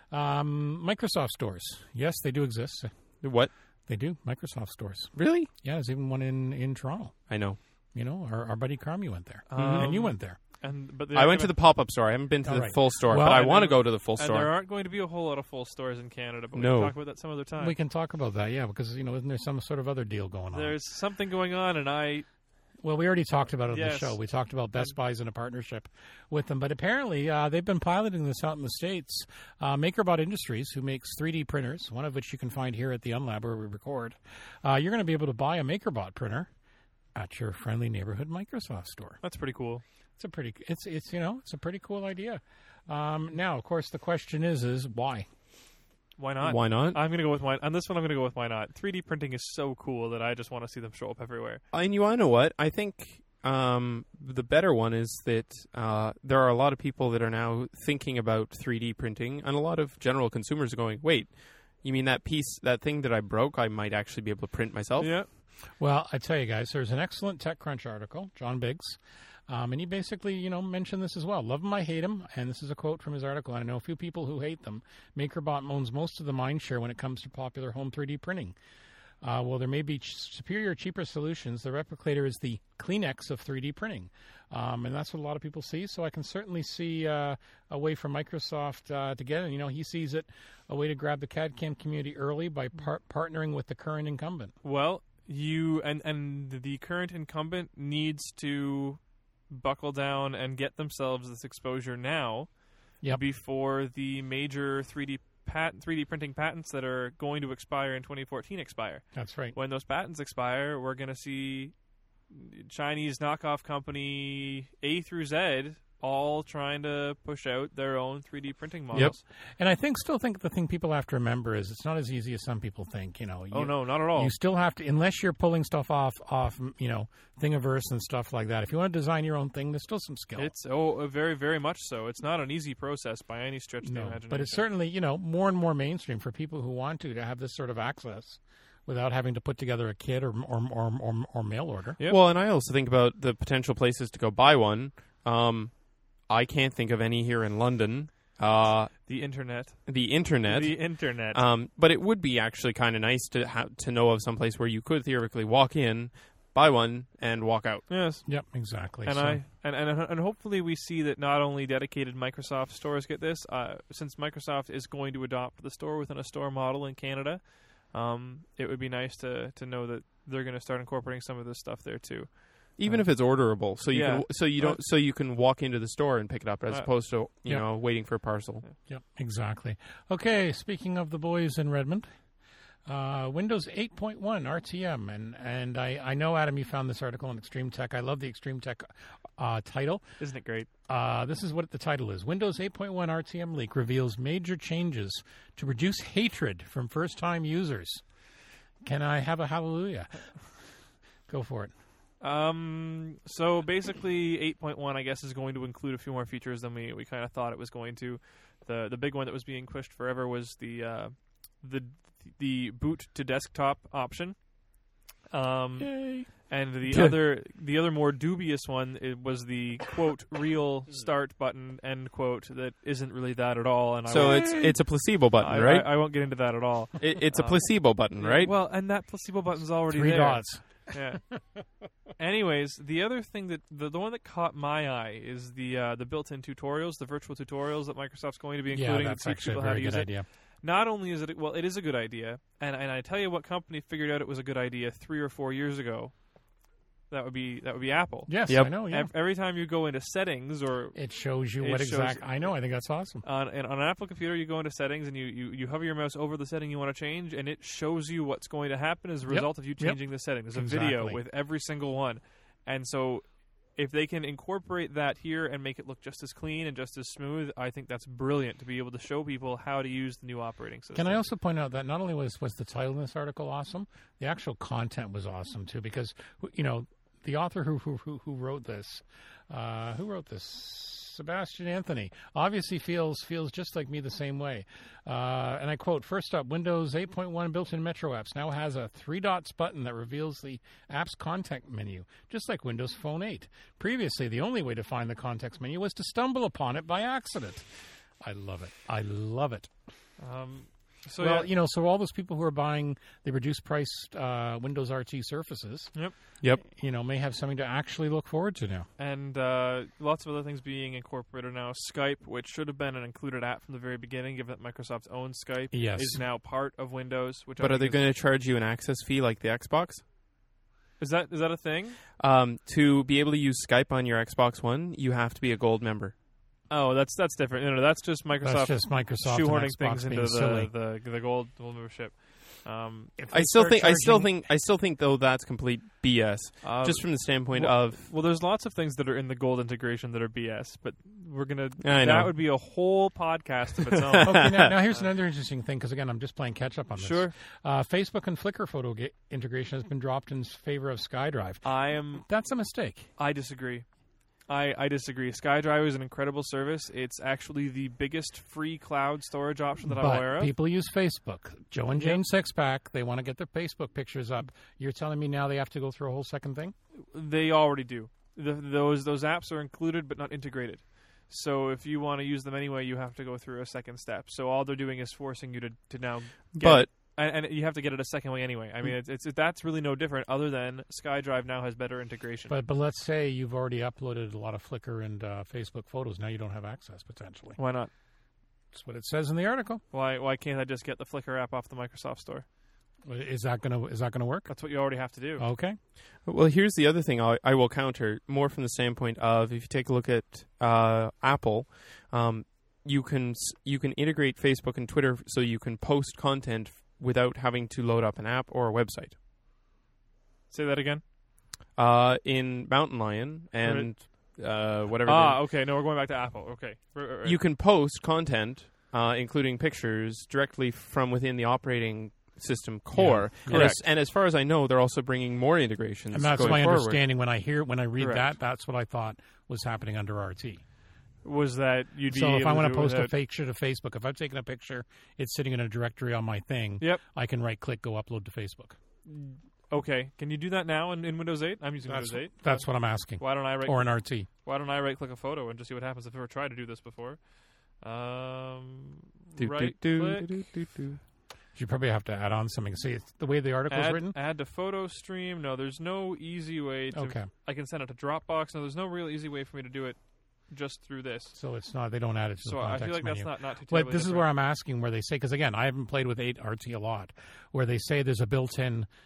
Microsoft stores. Yes, they do exist. What? They do, Microsoft stores. Really? Yeah, there's even one in Toronto. I know. Our buddy Carmi went there. Um, And you went there. But I went to the pop-up store. I haven't been to All the right. full store, Well, but I and want to there- go to the full And store. there aren't going to be a whole lot of full stores in Canada, but we No. can talk about that some other time. We can talk about that, yeah, because, isn't there some sort of other deal going on? There's something going on, and Well, we already talked about it on the Yes. show. We talked about Best Buy's in a partnership with them. But apparently, they've been piloting this out in the States. MakerBot Industries, who makes 3D printers, one of which you can find here at the Unlab where we record, you're going to be able to buy a MakerBot printer at your friendly neighborhood Microsoft store. that's pretty cool. It's a pretty cool idea. Now, of course, the question is why? Why not? Why not? I'm going to go with why. On this one, I'm going to go with why not. 3D printing is so cool that I just want to see them show up everywhere. And you want to know what? I think the better one is that there are a lot of people that are now thinking about 3D printing, and a lot of general consumers are going, wait, you mean that thing that I broke, I might actually be able to print myself? Yeah. Well, I tell you guys, there's an excellent TechCrunch article, John Biggs, and he basically, mentioned this as well. Love him, I hate him, and this is a quote from his article. I know a few people who hate them. MakerBot owns most of the mind share when it comes to popular home 3D printing. While there may be superior, cheaper solutions, the Replicator is the Kleenex of 3D printing, and that's what a lot of people see. So I can certainly see a way for Microsoft to get it. He sees it a way to grab the CAD/CAM community early by partnering with the current incumbent. Well, you and the current incumbent needs to buckle down and get themselves this exposure now before the major 3D printing patents that are going to expire in 2014 expire. That's right. When those patents expire, we're going to see Chinese knockoff company A through Z all trying to push out their own 3D printing models. And I still think the thing people have to remember is it's not as easy as some people think. Oh no, not at all. You still have to, unless you're pulling stuff off, Thingiverse and stuff like that. If you want to design your own thing, there's still some skill. It's very, very much so. It's not an easy process by any stretch of the imagination. But it's certainly more and more mainstream for people who want to have this sort of access without having to put together a kit or mail order. Yep. Well, and I also think about the potential places to go buy one. I can't think of any here in London. The internet. The internet. But it would be actually kind of nice to know of some place where you could theoretically walk in, buy one, and walk out. Yes. Yep, exactly. And and hopefully we see that not only dedicated Microsoft stores get this, since Microsoft is going to adopt the store within a store model in Canada, it would be nice to know that they're going to start incorporating some of this stuff there too. Even if it's orderable, so you Yeah. can, so you can walk into the store and pick it up as opposed to Yeah. waiting for a parcel. Yep, exactly. Okay, speaking of the boys in Redmond, Windows 8.1 RTM, and I know, Adam, you found this article on Extreme Tech. I love the Extreme Tech title. Isn't it great? This is what the title is. Windows 8.1 RTM leak reveals major changes to reduce hatred from first-time users. Can I have a hallelujah? Go for it. So basically, 8.1, I guess, is going to include a few more features than we kind of thought it was going to. The big one that was being pushed forever was the boot to desktop option. Yay. And the other more dubious one, it was the quote real start button end quote that isn't really that at all. And So it's a placebo button, right? I won't get into that at all. It's a placebo button, right? Well, and that placebo button's already 3 there. dots. Yeah. Anyways, the other thing that the one that caught my eye is the built-in tutorials, the virtual tutorials that Microsoft's going to be including Yeah, to that's teach actually a people how to very use good it. idea. Not only is it it is a good idea, and I tell you what company figured out it was a good idea 3 or 4 years ago. That would be Apple. Yes, Yep. I know. Yeah. Every time you go into settings or It shows you It what shows- exact. I know. I think that's awesome. on an Apple computer, you go into settings and you hover your mouse over the setting you want to change, and it shows you what's going to happen as a result of you changing the setting. There's a video Exactly. with every single one, and so if they can incorporate that here and make it look just as clean and just as smooth, I think that's brilliant to be able to show people how to use the new operating system. Can I also point out that not only was the title in this article awesome, the actual content was awesome too. Because the author who wrote this, Sebastian Anthony, obviously feels just like me the same way. And I quote, first up, Windows 8.1 built-in Metro apps now has a 3 dots button that reveals the app's context menu, just like Windows Phone 8. Previously, the only way to find the context menu was to stumble upon it by accident. I love it. I love it. So Well, yeah, so all those people who are buying the reduced priced Windows RT Surfaces, Yep. may have something to actually look forward to now. and lots of other things being incorporated now. Skype, which should have been an included app from the very beginning, given that Microsoft's own Skype Yes. is now part of Windows. Which But I are they think going to charge you an access fee like the Xbox? is that a thing? To be able to use Skype on your Xbox One, you have to be a gold member. Oh, that's different. No, that's just Microsoft. That's just Microsoft and shoehorning Xbox things being into silly. the gold membership. I still think though that's complete BS. Just from the standpoint of well, there's lots of things that are in the gold integration that are BS, but we're gonna I know. that would be a whole podcast of its own. Okay, now here's another interesting thing, because again, I'm just playing catch up on this. Sure. Facebook and Flickr photo integration has been dropped in favor of SkyDrive. That's a mistake. I disagree. I disagree. SkyDrive is an incredible service. It's actually the biggest free cloud storage option that I'm aware But of. people use Facebook. Joe and Jane Sixpack, they want to get their Facebook pictures up. You're telling me now they have to go through a whole second thing? They already do. Those apps are included but not integrated. So if you want to use them anyway, you have to go through a second step. So all they're doing is forcing you to now get But and you have to get it a second way anyway. I mean, it's that's really no different, other than SkyDrive now has better integration. But let's say you've already uploaded a lot of Flickr and Facebook photos. Now you don't have access, potentially. Why not? That's what it says in the article. Why can't I just get the Flickr app off the Microsoft Store? Is that gonna work? That's what you already have to do. Okay. well, here's the other thing I will counter more from the standpoint of if you take a look at Apple, you can integrate Facebook and Twitter so you can post content without having to load up an app or a website. Say that again. In Mountain Lion and whatever. Okay. No, we're going back to Apple. Okay. You can post content, including pictures, directly from within the operating system core. Yeah, correct. And as far as I know, they're also bringing more integrations. And that's going my forward. understanding when I read Correct. that. That's what I thought was happening under RT. Was that you'd be So if able I want do to it post a without- picture to Facebook, if I've taken a picture, it's sitting in a directory on my thing. Yep. I can right-click, go upload to Facebook. Okay. Can you do that now in Windows 8? I'm using Windows 8. That's what I'm asking. Why don't I right Or an RT. Why don't I right click a photo and just see what happens? I've never tried to do this before. Right click. You probably have to add on something. See, it's the way the article's written. Add to photo stream. No, there's no easy way to. Okay. I can send it to Dropbox. No, there's no real easy way for me to do it just through this. So it's not. They don't add it to So the I context feel like menu. that's not too. But terribly this is different. where I'm asking, where they say, because again, I haven't played with 8 RT a lot, where they say there's a built-in,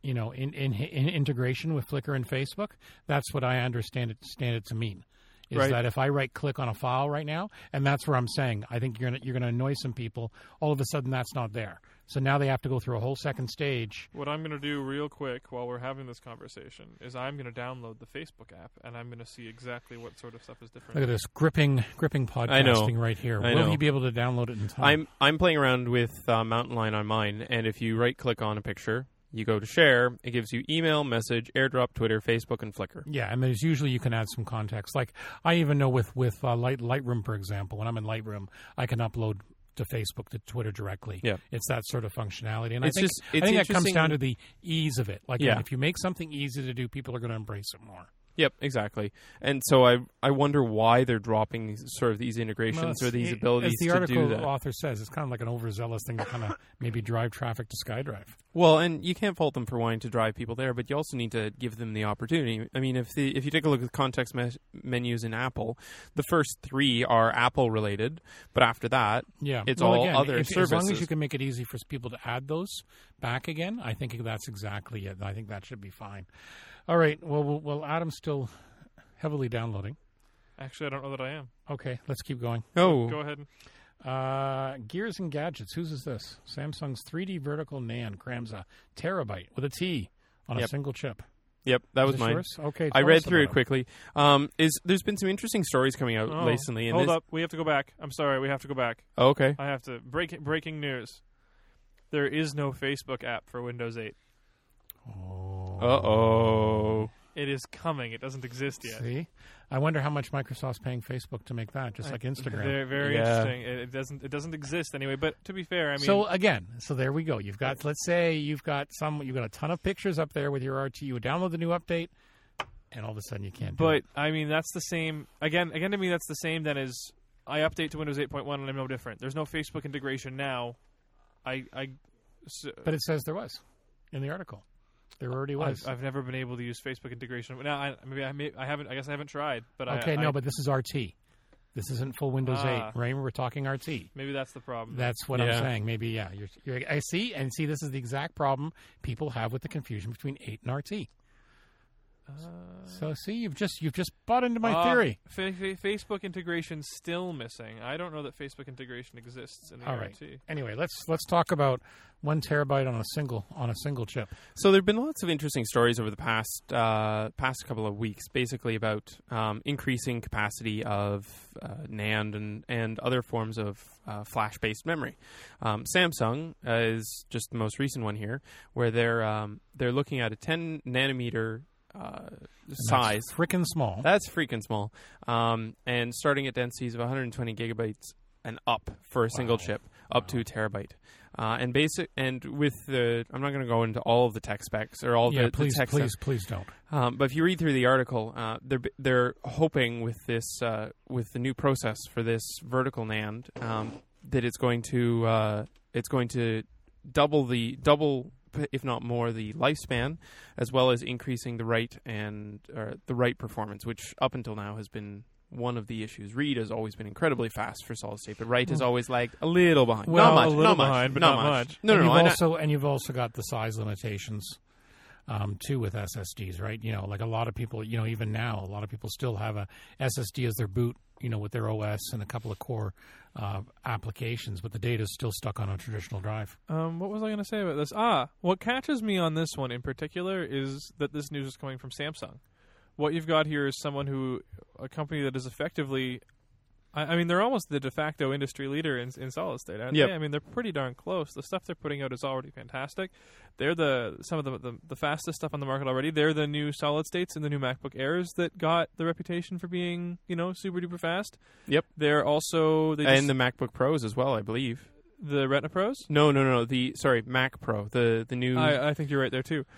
in integration with Flickr and Facebook. That's what I understand it to mean. Is Right. that if I right-click on a file right now, and that's where I'm saying I think you're gonna annoy some people. All of a sudden, that's not there. So now they have to go through a whole second stage. What I'm going to do real quick while we're having this conversation is I'm going to download the Facebook app, and I'm going to see exactly what sort of stuff is different. Look at this gripping podcasting right here. I Will know. he be able to download it in time? I'm playing around with Mountain Lion on mine, and if you right-click on a picture, you go to share, it gives you email, message, AirDrop, Twitter, Facebook, and Flickr. Yeah, and there's usually you can add some context. Like I even know with Lightroom, for example, when I'm in Lightroom, I can upload to Facebook, to Twitter directly. Yeah. It's that sort of functionality, and It's I think just- it's that comes interesting- down to the ease of it. Like Yeah. if you make something easy to do, people are going to embrace it more. Yep, exactly. And so I wonder why they're dropping sort of these integrations or these abilities as the to article do that. author says, it's kind of like an overzealous thing to kind of maybe drive traffic to SkyDrive. Well, and you can't fault them for wanting to drive people there, but you also need to give them the opportunity. I mean, if you take a look at the context menus in Apple, the first 3 are Apple related, but after that, Yeah, it's well, all again, other as long as services. you can make it easy for people to add those back again, I think that's exactly it. I think that should be fine. All right. Well, Adam's still heavily downloading. Actually, I don't know that I am. Okay, let's keep going. Oh, Go ahead. Gears and Gadgets. Whose is this? Samsung's 3D vertical NAND crams a terabyte with a T on a Yep. single chip. yep, that Is was this mine. yours? Okay, I tell read us through about it quickly. There's been some interesting stories coming out Oh, recently. And hold this, up. We have to go back. I'm sorry. We have to go back. Oh, okay. I have to. Breaking news. There is no Facebook app for Windows 8. Oh. Uh-oh. It is coming. It doesn't exist yet. See, I wonder how much Microsoft's paying Facebook to make that, just like Instagram. Very, very Yeah. interesting. It doesn't exist anyway. But to be fair, I mean, So there we go. You've got, let's say you've got a ton of pictures up there with your RT. You would download the new update, and all of a sudden you can't do but it. I mean that's the same. Again to me that's the same. Then as I update to Windows 8.1 and I'm no different. There's no Facebook integration now. But it says there was in the article. There already was. I've never been able to use Facebook integration. Now I haven't. I guess I haven't tried. But Okay, but this is RT. This isn't full Windows 8, Ah. right? We're talking RT. maybe that's the problem. That's what Yeah. I'm saying. Maybe, yeah. I see, this is the exact problem people have with the confusion between 8 and RT. So, see, you've just bought into my theory. Facebook integration still missing. I don't know that Facebook integration exists in the All RT. right. Anyway, let's talk about 1 terabyte on a single chip. So there have been lots of interesting stories over the past couple of weeks, basically about increasing capacity of NAND and other forms of flash-based memory. Samsung is just the most recent one here, where they're looking at a 10 nanometer size. Frickin' small. That's freaking small. And starting at densities of 120 gigabytes and up for a single chip, up to a terabyte. And with the, I'm not going to go into all of the tech specs or all the please, tech please don't. but if you read through the article, they're hoping with this with the new process for this vertical NAND that it's going to double, if not more, the lifespan, as well as increasing the write performance, which up until now has been one of the issues. Read has always been incredibly fast for solid state, but write has always lagged a little behind. Well, not much, a little not much, behind, but not not much. No. And you've also got the size limitations too with SSDs, right? Like a lot of people, even now, a lot of people still have a SSD as their boot, with their OS and a couple of core applications, but the data is still stuck on a traditional drive. What was I going to say about this? What catches me on this one in particular is that this news is coming from Samsung. What you've got here is a company that is effectively, I mean, they're almost the de facto industry leader in solid state, aren't Yep. they? I mean, they're pretty darn close. The stuff they're putting out is already fantastic. They're some of the fastest stuff on the market already. They're the new solid states and the new MacBook Airs that got the reputation for being, super duper fast. Yep. They're also And the MacBook Pros as well, I believe. the Retina Pros. No. Sorry, Mac Pro. The new. I think you're right there too.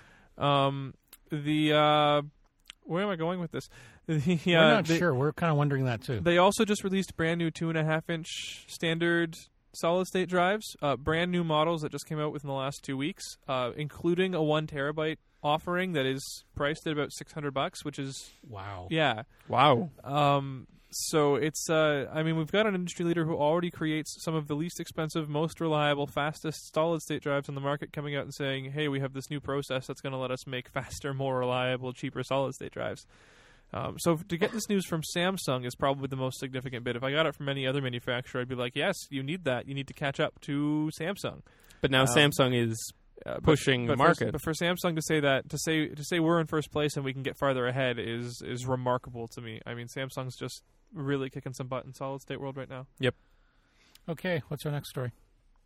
Where am I going with this? We're not sure. We're kind of wondering that too. They also just released brand new 2.5-inch standard solid state drives. Brand new models that just came out within the last 2 weeks, including a 1 terabyte offering that is priced at about $600, which is Wow. yeah. Wow. So it's, I mean, we've got an industry leader who already creates some of the least expensive, most reliable, fastest solid-state drives on the market, coming out and saying, hey, we have this new process that's going to let us make faster, more reliable, cheaper solid-state drives. So to get this news from Samsung is probably the most significant bit. If I got it from any other manufacturer, I'd be like, yes, you need that. You need to catch up to Samsung. But now Samsung is pushing the market. But for Samsung to say that, to say we're in first place and we can get farther ahead is remarkable to me. I mean, Samsung's just really kicking some butt in solid state world right now. Yep. Okay, what's our next story?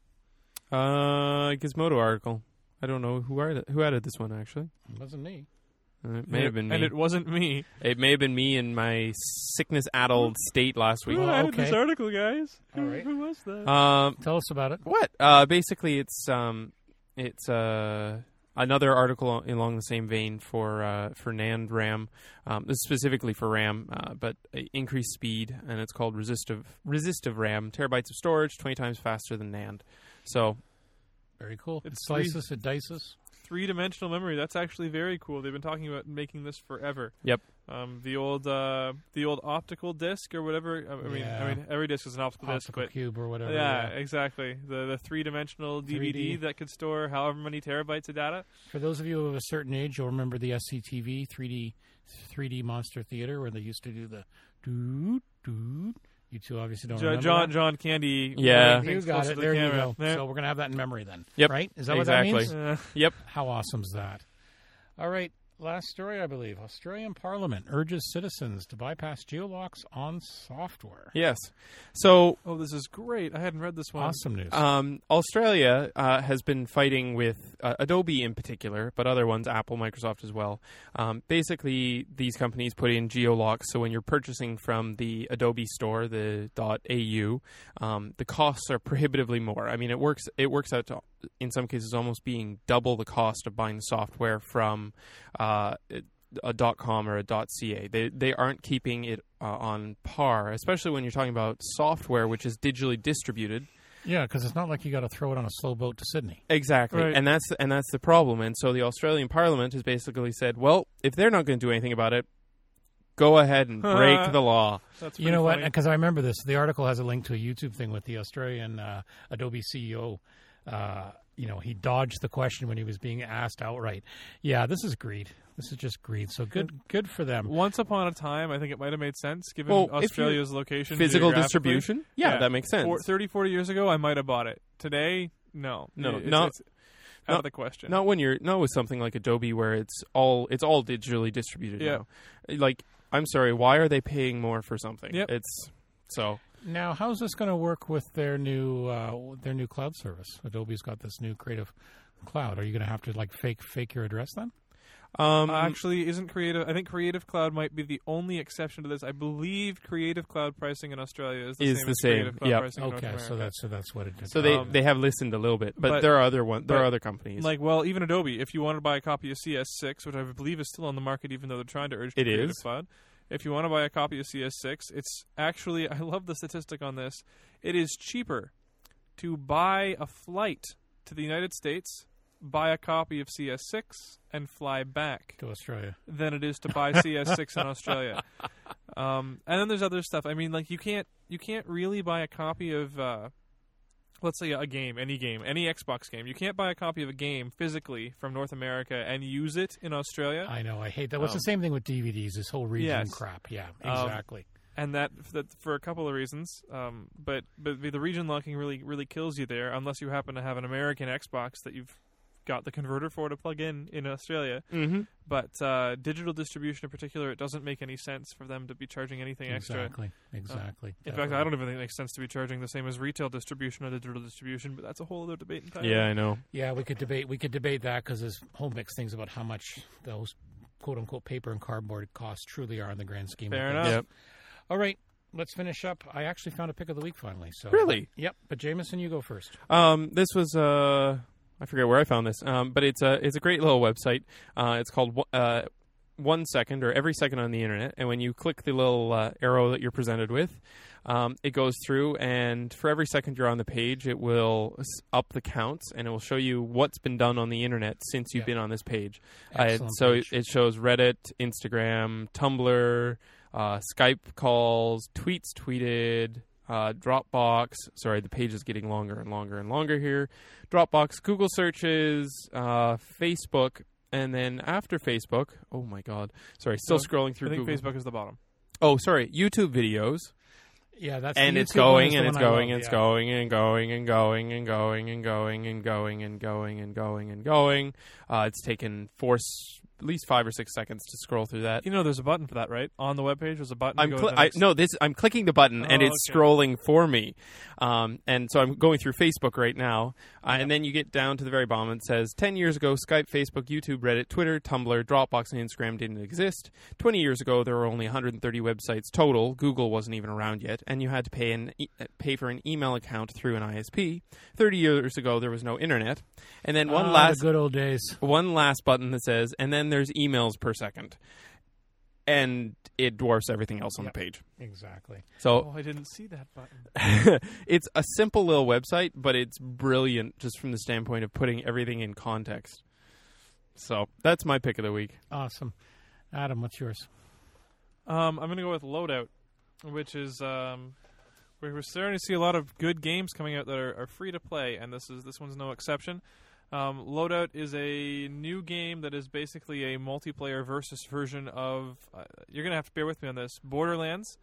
Gizmodo article. I don't know who added this one actually. It wasn't me. It may have been me. And it wasn't me. It may have been me in my sickness-addled state last week. Who added this article, guys? All right. Who was that? Tell us about it. What? Basically, it's another article along the same vein for NAND RAM. This is specifically for RAM, but increased speed, and it's called resistive RAM. Terabytes of storage, 20 times faster than NAND. So, very cool. It It's slices, it dices. 3-dimensional memory. That's actually very cool. They've been talking about making this forever. Yep. The old optical disc or whatever. I mean, every disc is an optical disc, Optical but cube or whatever. yeah, exactly. The 3-dimensional DVD 3D. that could store however many terabytes of data. For those of you of a certain age, you'll remember the SCTV 3D Monster Theater where they used to do the doot doot. You two obviously don't remember that. John Candy. Yeah. things You got closer it. to There the you camera. go. There. So we're going to have that in memory then. Yep. Right? Is that Exactly. what that means? Yep. How awesome's that? All right. Last story, I believe. Australian Parliament urges citizens to bypass geolocks on software. Yes. So, Oh, this is great. I hadn't read this one. Awesome news. Australia has been fighting with Adobe in particular, but other ones, Apple, Microsoft as well. Basically, these companies put in geolocks, so when you're purchasing from the Adobe store, the .au, the costs are prohibitively more. I mean, it works out to, in some cases, almost being double the cost of buying the software from a .com or a .ca. They aren't keeping it on par, especially when you're talking about software which is digitally distributed. Yeah, because it's not like you got to throw it on a slow boat to Sydney. Exactly, Right. and that's the problem. And so the Australian Parliament has basically said, well, if they're not going to do anything about it, go ahead and break the law. That's You know pretty what? funny. Because I remember this. The article has a link to a YouTube thing with the Australian Adobe CEO. He dodged the question when he was being asked outright. Yeah, this is greed. This is just greed. So good for them. Once upon a time, I think it might have made sense given Well, if Australia's location. Physical geographically. distribution? Yeah, that makes sense. 30-40 years ago, I might have bought it. Today, no. No, It's not- out of the question. Not with something like Adobe where it's all digitally distributed Yeah. now. Like, I'm sorry, why are they paying more for something? Yep. It's so. Now, how's this going to work with their new cloud service? Adobe's got this new Creative Cloud. Are you going to have to fake your address then? Actually, isn't Creative? I think Creative Cloud might be the only exception to this. I believe Creative Cloud pricing in Australia is the Is same the as same, Creative Cloud yep. pricing in North Okay, America. so that's what it is. So they have listened a little bit, but there are other companies. Like, well, even Adobe, if you want to buy a copy of CS6, which I believe is still on the market, even though they're trying to urge It Creative is. Cloud, if you want to buy a copy of CS6, it's actually, I love the statistic on this, it is cheaper to buy a flight to the United States, buy a copy of CS6, and fly back to Australia than it is to buy CS6 in Australia. And then there's other stuff. I mean, like you can't really buy a copy of let's say any game, any Xbox game. You can't buy a copy of a game physically from North America and use it in Australia. I know. I hate that. What's the same thing with DVDs? This whole region Yes. crap. Yeah, exactly. And that for a couple of reasons, but the region locking really kills you there unless you happen to have an American Xbox that you've got the converter for to plug in Australia. Mm-hmm. But digital distribution in particular, it doesn't make any sense for them to be charging anything extra. Exactly. In fact, I don't even think it makes sense to be charging the same as retail distribution or digital distribution, but that's a whole other debate entirely. Yeah, I know. Yeah, we could debate that because there's whole mixed things about how much those quote unquote paper and cardboard costs truly are in the grand scheme Fair of enough. things. Yep. All right, let's finish up. I actually found a pick of the week finally. So Really? Yep. But Jameson, you go first. This was I forget where I found this, but it's a great little website. It's called 1 Second, or Every Second on the Internet. And when you click the little arrow that you're presented with, it goes through, and for every second you're on the page, it will up the counts, and it will show you what's been done on the Internet since you've been on this page. Excellent So page. it shows Reddit, Instagram, Tumblr, Skype calls, tweets tweeted, Dropbox. Sorry, the page is getting longer and longer and longer here. Dropbox, Google searches, Facebook, and then after Facebook, oh my God, sorry, still scrolling through I think Google. Facebook is the bottom. Oh, sorry, YouTube videos. Yeah, that's And the it's YouTube going one is and the it's one I going love, and it's yeah. going and going and going and going and going and going and going and going and going. It's taken at least 5 or 6 seconds to scroll through that. You know, there's a button for that, right? On the webpage, there's a button. to go to the next- I'm clicking the button and Oh, it's okay. scrolling for me. And so I'm going through Facebook right now. And then you get down to the very bottom. It says 10 years ago, Skype, Facebook, YouTube, Reddit, Twitter, Tumblr, Dropbox, and Instagram didn't exist. 20 years ago, there were only 130 websites total. Google wasn't even around yet, and you had to pay for an email account through an ISP. 30 years ago, there was no internet. And then The good old days. one last button that says, and then there's emails per second. And it dwarfs everything else on the page. Exactly. So Oh, I didn't see that button. it's a simple little website, but it's brilliant just from the standpoint of putting everything in context. So that's my pick of the week. Awesome. Adam, what's yours? I'm going to go with Loadout, which is we're starting to see a lot of good games coming out that are free to play, and this one's no exception. Loadout is a new game that is basically a multiplayer versus version of. You're going to have to bear with me on this. Borderlands.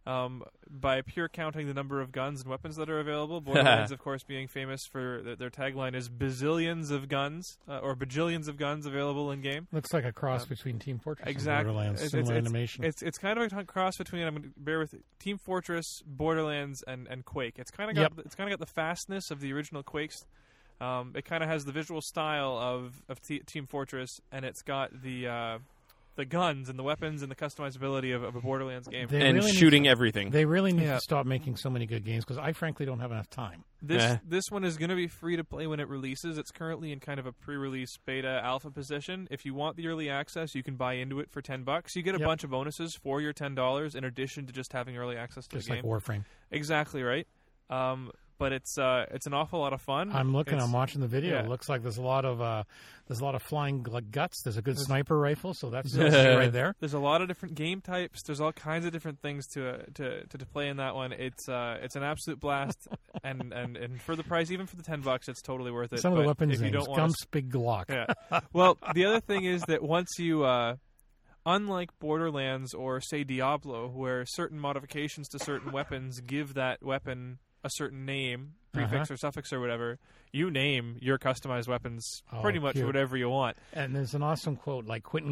By pure counting the number of guns and weapons that are available, Borderlands, of course, being famous for their tagline is bazillions of guns or bajillions of guns available in game. Looks like a cross between Team Fortress Exactly. and Borderlands. Similar animation. It's kind of a cross between. I'm going to bear with Team Fortress, Borderlands, and Quake. It's kind of got the fastness of the original Quakes. It kind of has the visual style of Team Fortress, and it's got the guns and the weapons and the customizability of a Borderlands game. They And really need shooting to- everything. They really need Yeah. to stop making so many good games because I frankly don't have enough time. This one is going to be free to play when it releases. It's currently in kind of a pre-release beta alpha position. If you want the early access, you can buy into it for $10. You get a Yep. bunch of bonuses for your $10 in addition to just having early access to Just the like game. Warframe. Exactly right. But it's an awful lot of fun. I'm looking. It's- I'm watching the video. yeah. It looks like there's a lot of flying guts. There's a good sniper rifle, so that's right there. There's a lot of different game types. There's all kinds of different things to play in that one. It's an absolute blast, and for the price, even for the $10, it's totally worth it. Some of the But weapons if you names: don't want Gumps, Big Glock. yeah. Well, the other thing is that once you, unlike Borderlands or say Diablo, where certain modifications to certain weapons give that weapon a certain name, prefix or suffix or whatever, you name your customized weapons Oh, pretty much cute. whatever you want. And there's an awesome quote like Quentin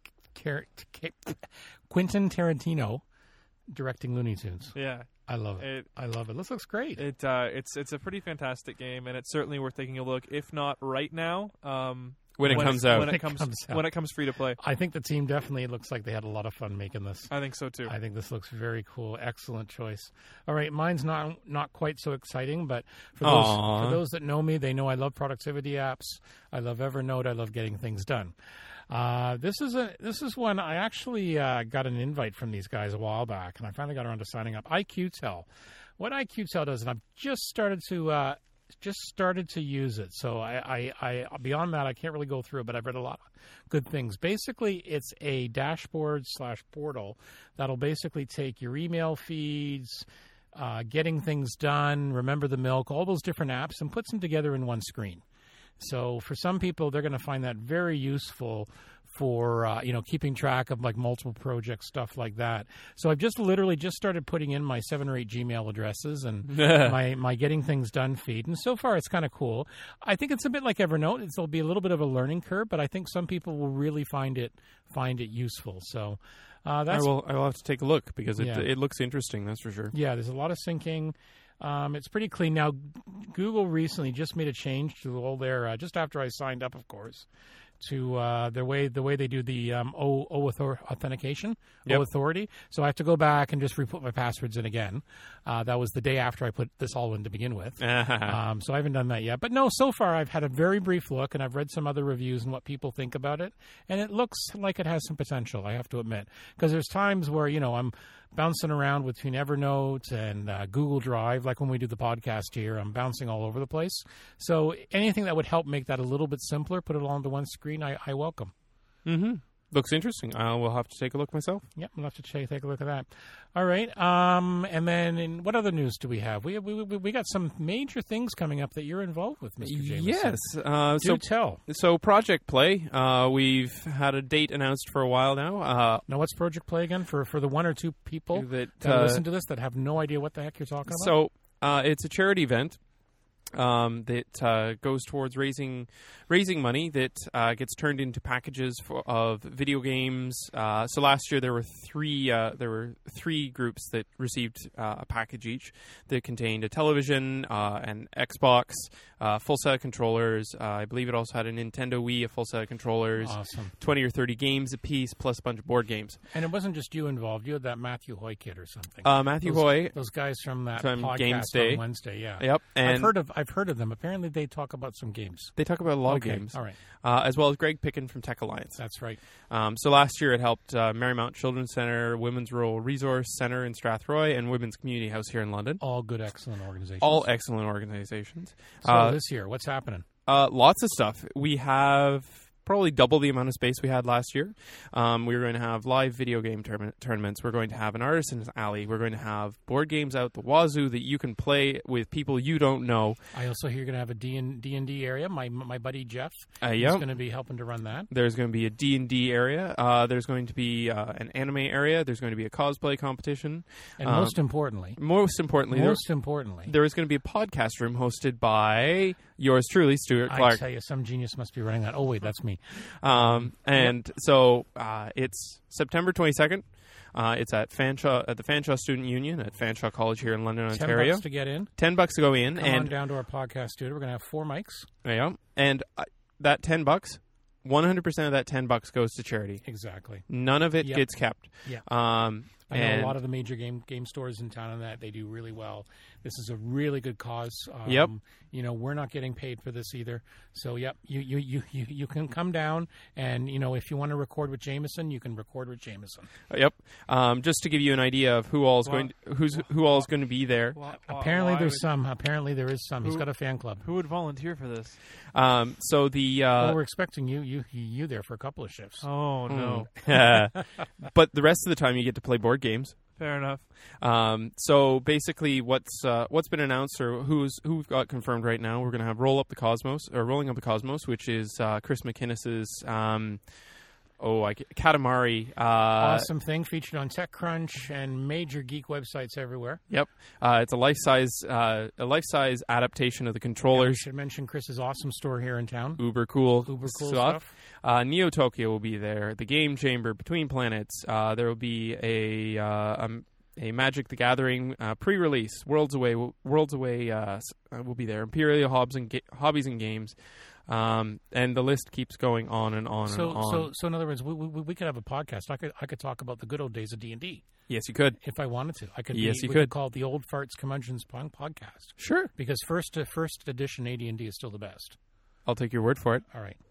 Tarantino directing Looney Tunes. Yeah. I love it. I love it. This looks great. It's a pretty fantastic game, and it's certainly worth taking a look. If not right now, When it comes out. when it When it comes comes out. when it comes free to play. I think the team definitely looks like they had a lot of fun making this. I think so too. I think this looks very cool. Excellent choice. All right, mine's not quite so exciting, but for those that know me, they know I love productivity apps. I love Evernote. I love getting things done. This is one I actually got an invite from these guys a while back, and I finally got around to signing up. IQtel. What IQtel does, and I've just started to use it. So I beyond that, I can't really go through it, but I've read a lot of good things. Basically, it's a dashboard/portal that'll basically take your email feeds, getting things done, Remember the Milk, all those different apps, and puts them together in one screen. So for some people, they're going to find that very useful for keeping track of like multiple projects, stuff like that. So I've literally just started putting in my 7 or 8 Gmail addresses and my getting things done feed, and so far it's kind of cool. I think it's a bit like Evernote. There'll be a little bit of a learning curve, but I think some people will really find it useful. So that's I will have to take a look because Yeah. it looks interesting. That's for sure. yeah. There's a lot of syncing. It's pretty clean. Now, Google recently just made a change to all their, just after I signed up, of course, to the way they do the authentication, Yep. authority. So I have to go back and just re-put my passwords in again. That was the day after I put this all in to begin with. So I haven't done that yet. But no, so far I've had a very brief look, and I've read some other reviews and what people think about it, and it looks like it has some potential, I have to admit. Because there's times where, I'm bouncing around between Evernote and Google Drive, like when we do the podcast here, I'm bouncing all over the place. So anything that would help make that a little bit simpler, put it all into one screen, I welcome. Mm-hmm. Looks interesting. We'll have to take a look myself. Yep, we'll have to take a look at that. All right. And then what other news do we have? We got some major things coming up that you're involved with, Mr. Jameson. Yes. Do tell. So Project Play, we've had a date announced for a while now. Now, what's Project Play again for the one or two people that listen to this that have no idea what the heck you're talking about? So it's a charity event that goes towards raising money that gets turned into packages of video games. So last year there were three groups that received a package each that contained a television, an Xbox, full set of controllers. I believe it also had a Nintendo Wii, a full set of controllers, awesome. 20 or 30 games a piece, plus a bunch of board games. And it wasn't just you involved. You had that Matthew Hoy kid or something. Matthew Hoy. Those guys from that From podcast Games Day. on Wednesday, yeah. Yep. And I've heard of them. Apparently they talk about some games. they talk about a lot Okay, of games. all right. As well as Greg Picken from Tech Alliance. That's right. So last year it helped Marymount Children's Centre, Women's Rural Resource Centre in Strathroy, and Women's Community House here in London. All good, excellent organizations. All excellent organizations. So this year, what's happening? Lots of stuff. We have probably double the amount of space we had last year. We're going to have live video game tournaments. We're going to have an artisan's alley. We're going to have board games out the wazoo that you can play with people you don't know. I also hear you're going to have a D&D area. My buddy Jeff is Yep. going to be helping to run that. There's going to be a D&D area. There's going to be an anime area. There's going to be a cosplay competition. And most importantly, there is going to be a podcast room hosted by yours truly, Stuart Clark. I tell you, some genius must be running that. Oh, wait, that's me. So it's September 22nd. It's at the Fanshawe Student Union at Fanshawe College here in London, Ontario. $10 to get in. $10 to go in. Come on down to our podcast studio. We're going to have 4 mics. Yeah, and that $10, 100% of that $10 goes to charity. Exactly. None of it Yep. gets kept. Yeah. I know a lot of the major game stores in town on that. They do really well. This is a really good cause. Yep. You know, we're not getting paid for this either. So, yep, you can come down and, you know, if you want to record with Jameson, you can record with Jameson. Yep. Just to give you an idea of who all is going to be there. Apparently there is some. He's got a fan club. Who would volunteer for this? So the Well, we're expecting you there for a couple of shifts. Oh, no. but the rest of the time you get to play board games. Fair enough. So basically, what's been announced or who've got confirmed right now? We're going to have Rolling Up the Cosmos, which is Chris McInnes's Katamari. Awesome thing featured on TechCrunch and major geek websites everywhere. Yep, it's a life size adaptation of the controllers. And we should mention Chris's awesome store here in town. Uber cool stuff. Neo Tokyo will be there. The Game Chamber, Between Planets. There will be a Magic the Gathering pre-release. Worlds Away will be there. Imperial Hobbies and Games. And the list keeps going on and on and on. So in other words, we could have a podcast. I could talk about the good old days of D&D. Yes, you could. If I wanted to. You we could call it the Old Farts Curmudgeons podcast. Sure. Because first edition AD&D is still the best. I'll take your word for it. All right.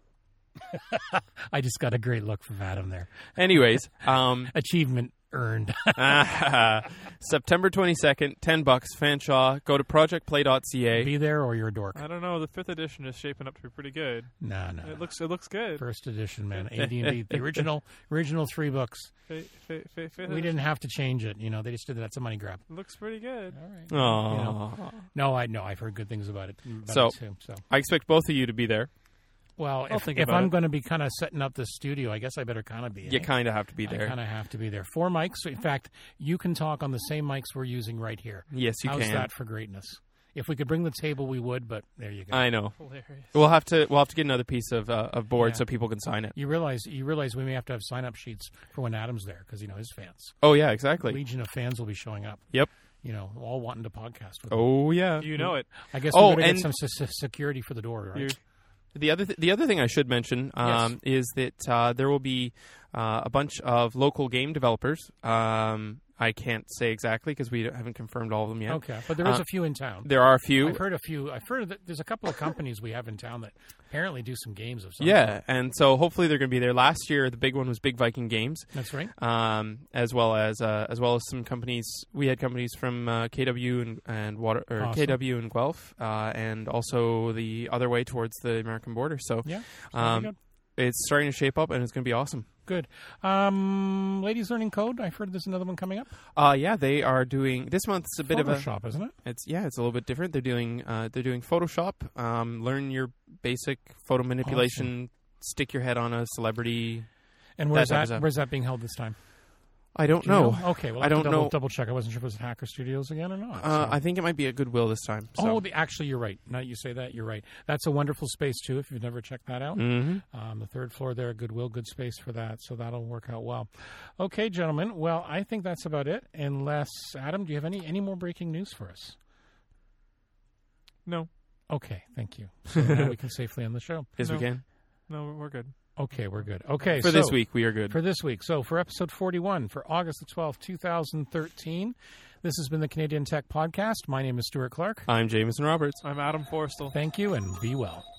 I just got a great look from Adam there. Anyways, achievement earned. September 22nd, $10, Fanshawe. Go to projectplay.ca. Be there or you're a dork. I don't know. The 5th edition is shaping up to be pretty good. No. It looks good. First edition, man. AD&D, the original 3 books. We didn't have to change it. You know, they just did that. It's a money grab. It looks pretty good. All right. Aww. You know, I've heard good things about it. So too, I expect both of you to be there. Well, if I'm going to be kind of setting up this studio, I guess I better kind of be. You kind of have to be there. I kind of have to be there. 4 mics. In fact, you can talk on the same mics we're using right here. Yes, you can. How's that for greatness? If we could bring the table, we would. But there you go. I know. Hilarious. We'll have to get another piece of board so people can sign it. You realize we may have to have sign-up sheets for when Adam's there because his fans. Oh yeah, exactly. Legion of fans will be showing up. Yep. You know, all wanting to podcast with them. Oh yeah. You know it. I guess we're going to get some security for the door, right? The other thing I should mention is that there will be a bunch of local game developers. I can't say exactly because we haven't confirmed all of them yet. Okay, but there is a few in town. There are a few. I've heard that there's a couple of companies we have in town that apparently do some games of some Yeah, sort. and so hopefully they're going to be there. Last year, the big one was Big Viking Games. That's right. As well as some companies. We had companies from KW and KW and Guelph, and also the other way towards the American border. So yeah, it's starting to shape up, and it's going to be awesome. Good. Ladies Learning Code, I've heard there's another one coming up. Yeah, they are doing this month's a bit of a Photoshop, isn't it? It's a little bit different. They're doing Photoshop. Learn your basic photo manipulation. Stick your head on a celebrity. And where's that being held this time? I don't Do you know. Okay, well, I don't know. Double check. I wasn't sure if it was at Hacker Studios again or not. I think it might be at Goodwill this time. So. Actually, you're right. Now that you say that, you're right. That's a wonderful space, too, if you've never checked that out. Mm-hmm. The third floor there at Goodwill, good space for that, so that'll work out well. Okay, gentlemen, well, I think that's about it, unless, Adam, do you have any more breaking news for us? No. Okay, thank you. So now we can safely end the show. Yes, we can. No, we're good. Okay, we're good. Okay, for this week, we are good. For this week. So for episode 41, for August the 12th, 2013, this has been the Canadian Tech Podcast. My name is Stuart Clark. I'm Jameson Roberts. I'm Adam Forstall. Thank you, and be well.